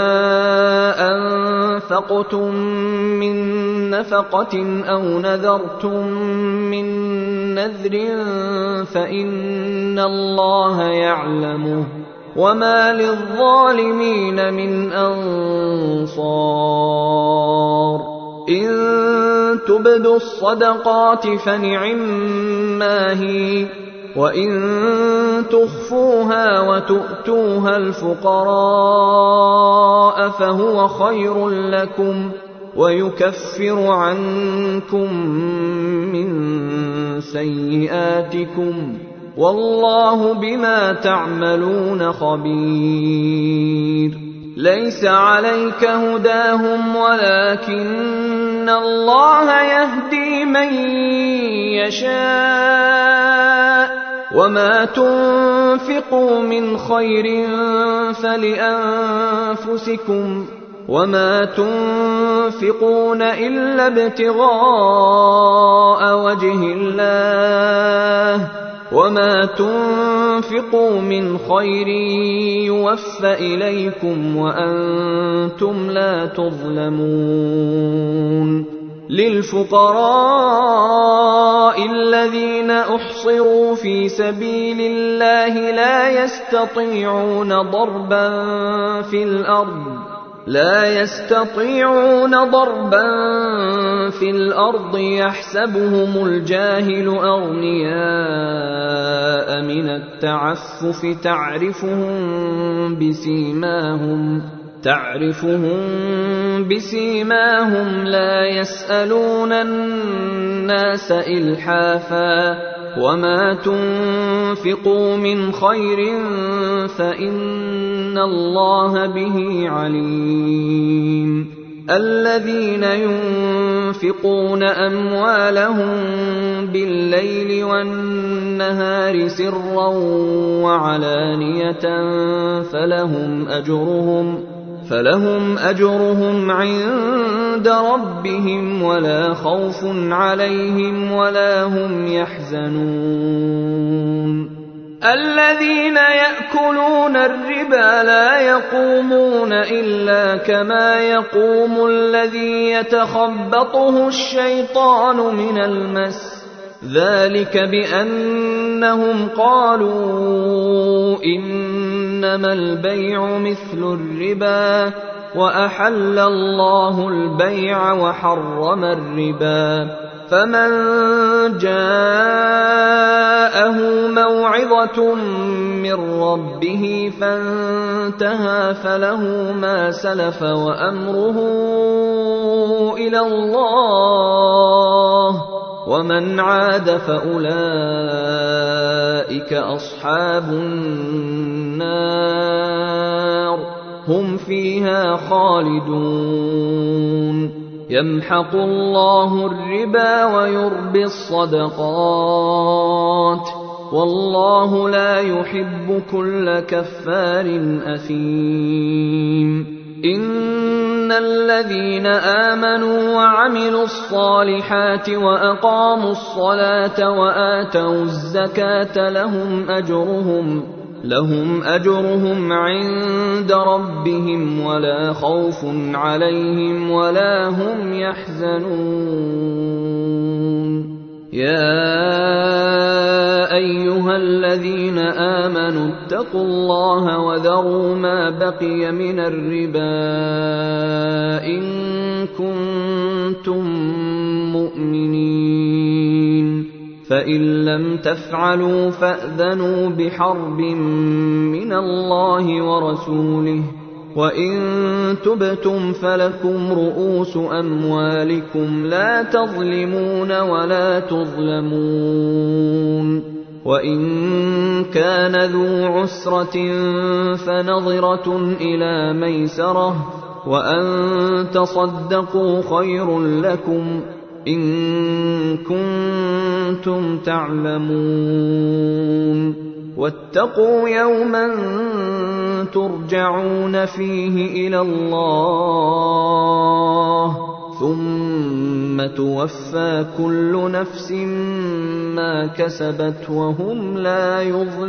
أنفقتم من نفقة أو نذرتم من نذر فإن الله يعلمه وما للظالمين من أنصار إن تبدوا الصدقات فنعما هي وإن تخفوها وتؤتوها الفقراء فهو خير لكم ويكفر عنكم من سيئاتكم والله بما تعملون خبير ليس عليك هداهم ولكن الله يهدي من يشاء وما تنفقوا من خير فلأنفسكم وما تنفقون إلا ابتغاء وجه الله وما تنفقوا من خير يوفى إليكم وأنتم لا تظلمون للفقراء الذين أحصروا في سبيل الله لا يستطيعون ضربا في الأرض لا يستطيعون ضربا في الأرض يحسبهم الجاهل أغنياء من التعفف تعرفهم بسيماهم تعرفهم بسيماهم لا يسألون الناس إلحافا وما تنفقوا من خير فإن الله به عليم الذين ينفقون أموالهم بالليل والنهار سرا وعلانية فلهم أجرهم فلهم أجرهم عند ربهم ولا خوف عليهم ولا هم يحزنون الذين يأكلون الربا لا يقومون إلا كما يقوم الذي يتخبطه الشيطان من المس ذلك بأنهم قالوا إنما البيع مثل الربا وأحل الله البيع وحرم الربا فمن جاءه مَوْعِظَةٌ مِّن رَّبِّهِ فَانتَهَىٰ فَلَهُ مَا سَلَفَ وَأَمْرُهُ إِلَى اللَّهِ وَمَنْ عَادَ فَأُولَٰئِكَ أَصْحَابُ النَّارِ هُمْ فِيهَا خَالِدُونَ يَمْحَقُ اللَّهُ الرِّبَا وَيُرْبِي الصَّدَقَاتِ وَاللَّهُ لَا يُحِبُّ كُلَّ كَفَّارٍ أَثِيمٍ إِنَّ الَّذِينَ آمَنُوا وَعَمِلُوا الصَّالِحَاتِ وَأَقَامُوا الصَّلَاةَ وَآتَوُا الزَّكَاةَ لَهُمْ أَجْرُهُمْ لهم أجرهم عند ربهم ولا خوف عليهم ولا هم يحزنون يا أيها الذين آمنوا اتقوا الله وذروا ما بقي من الربا إن كنتم مؤمنين فإن لم تفعلوا فأذنوا بحرب من الله ورسوله وإن تبتم فلكم رؤوس أموالكم لا تظلمون ولا تظلمون وإن كان ذو عسرة فنظرة إلى ميسرة وأن تصدقوا خير لكم إن كنتم تعلمون واتقوا يوما ترجعون فيه إلى الله ثم توفى كل نفس ما كسبت وهم لا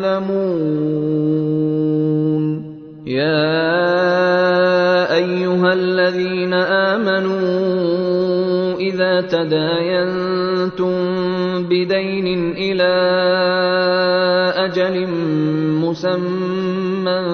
يظلمون يا أيها الذين آمنوا إذا تداينتم بدين إلى أجل مسمى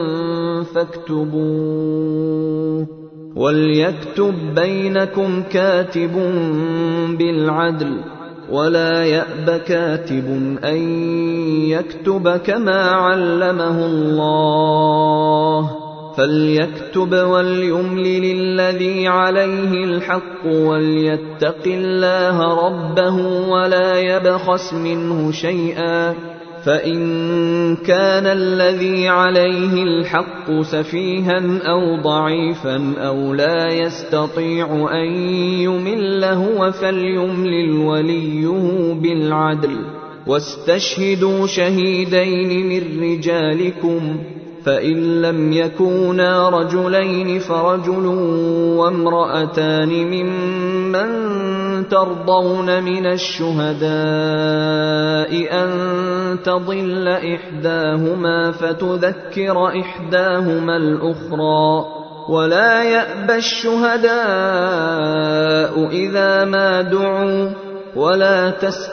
فاكتبوه وليكتب بينكم كاتب بالعدل ولا يأب كاتب أن يكتب كما علمه الله فليكتب وليملل الذي عليه الحق وليتق الله ربه ولا يبخس منه شيئا فإن كان الذي عليه الحق سفيها أو ضعيفا أو لا يستطيع أن يمل هو فليملل وليه بالعدل واستشهدوا شهيدين من رجالكم فإن لم يكونا رجلين فرجل وامرأتان ممن ترضون من الشهداء أن تضل إحداهما فتذكر إحداهما الأخرى ولا يأبى الشهداء إذا ما دعوا ولا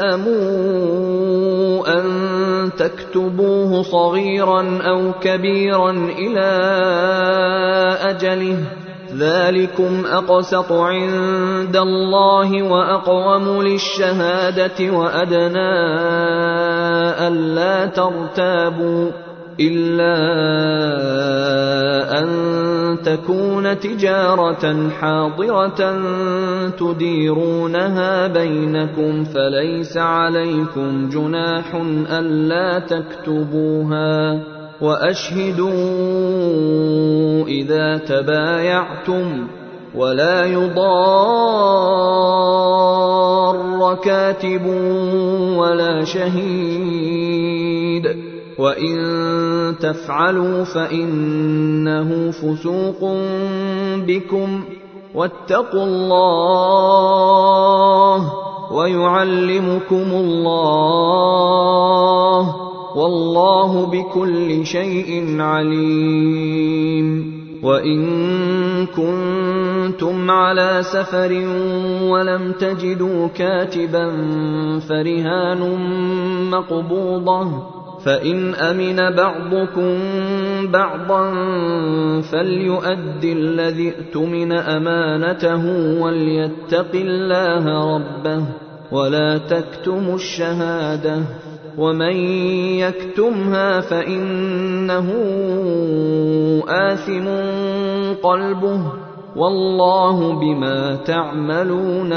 تسأموا أن تكتبوه صغيرا أو كبيرا إلى أجله ذلكم أقسط عند الله وأقوم للشهادة وأدنى ألا ترتابوا إلا أن تكون تجارة حاضرة تديرونها بينكم فليس عليكم جناح ألا تكتبوها وأشهدوا إذا تبايعتم ولا يضار كاتب ولا شهيد وإن تفعلوا فإنه فسوق بكم واتقوا الله ويعلمكم الله والله بكل شيء عليم وإن كنتم على سفر ولم تجدوا كاتبا فرهان مقبوضة فإن أمن بعضكم بعضا فليؤد الذي ائتمن أمانته وليتق الله ربه ولا تكتموا الشهادة ومن يكتمها فإنه آثم قلبه والله بما تعملون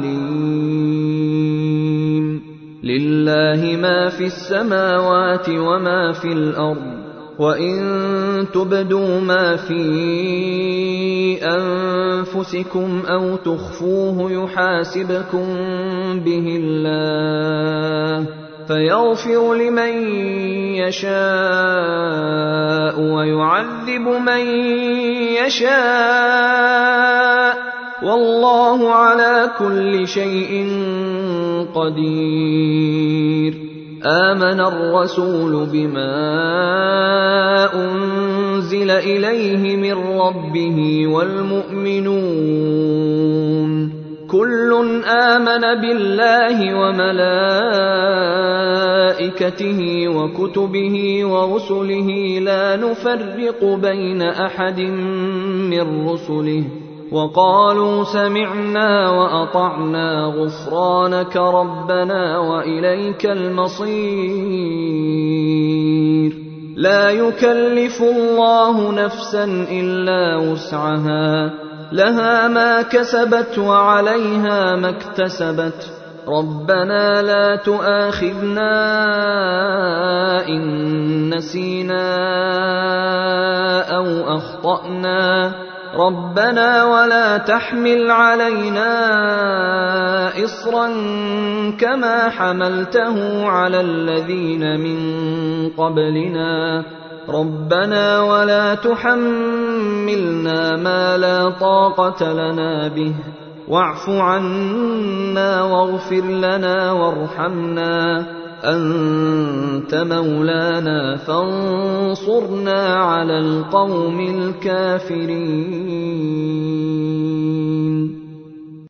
عليم. لله ما في السماوات وما في الأرض، وإن تبدوا ما في أنفسكم أو تخفوه يحاسبكم به الله فيغفر لمن يشاء ويعذب من يشاء والله على كل شيء قدير. آمن الرسول بما أنزل إليه من ربه والمؤمنون كل آمن بالله وملائكته وكتبه ورسله لا نفرق بين أحد من رسله وقالوا سمعنا وأطعنا غفرانك ربنا وإليك المصير. لا يكلف الله نفسا إلا وسعها لها ما كسبت وعليها ما اكتسبت ربنا لا تؤاخذنا إن نسينا أو أخطأنا ربنا ولا تحمل علينا إصرا كما حملته على الذين من قبلنا ربنا ولا تحملنا ما لا طاقة لنا به واعف عنا واغفر لنا وارحمنا أنت مولانا فانصرنا على القوم الكافرين.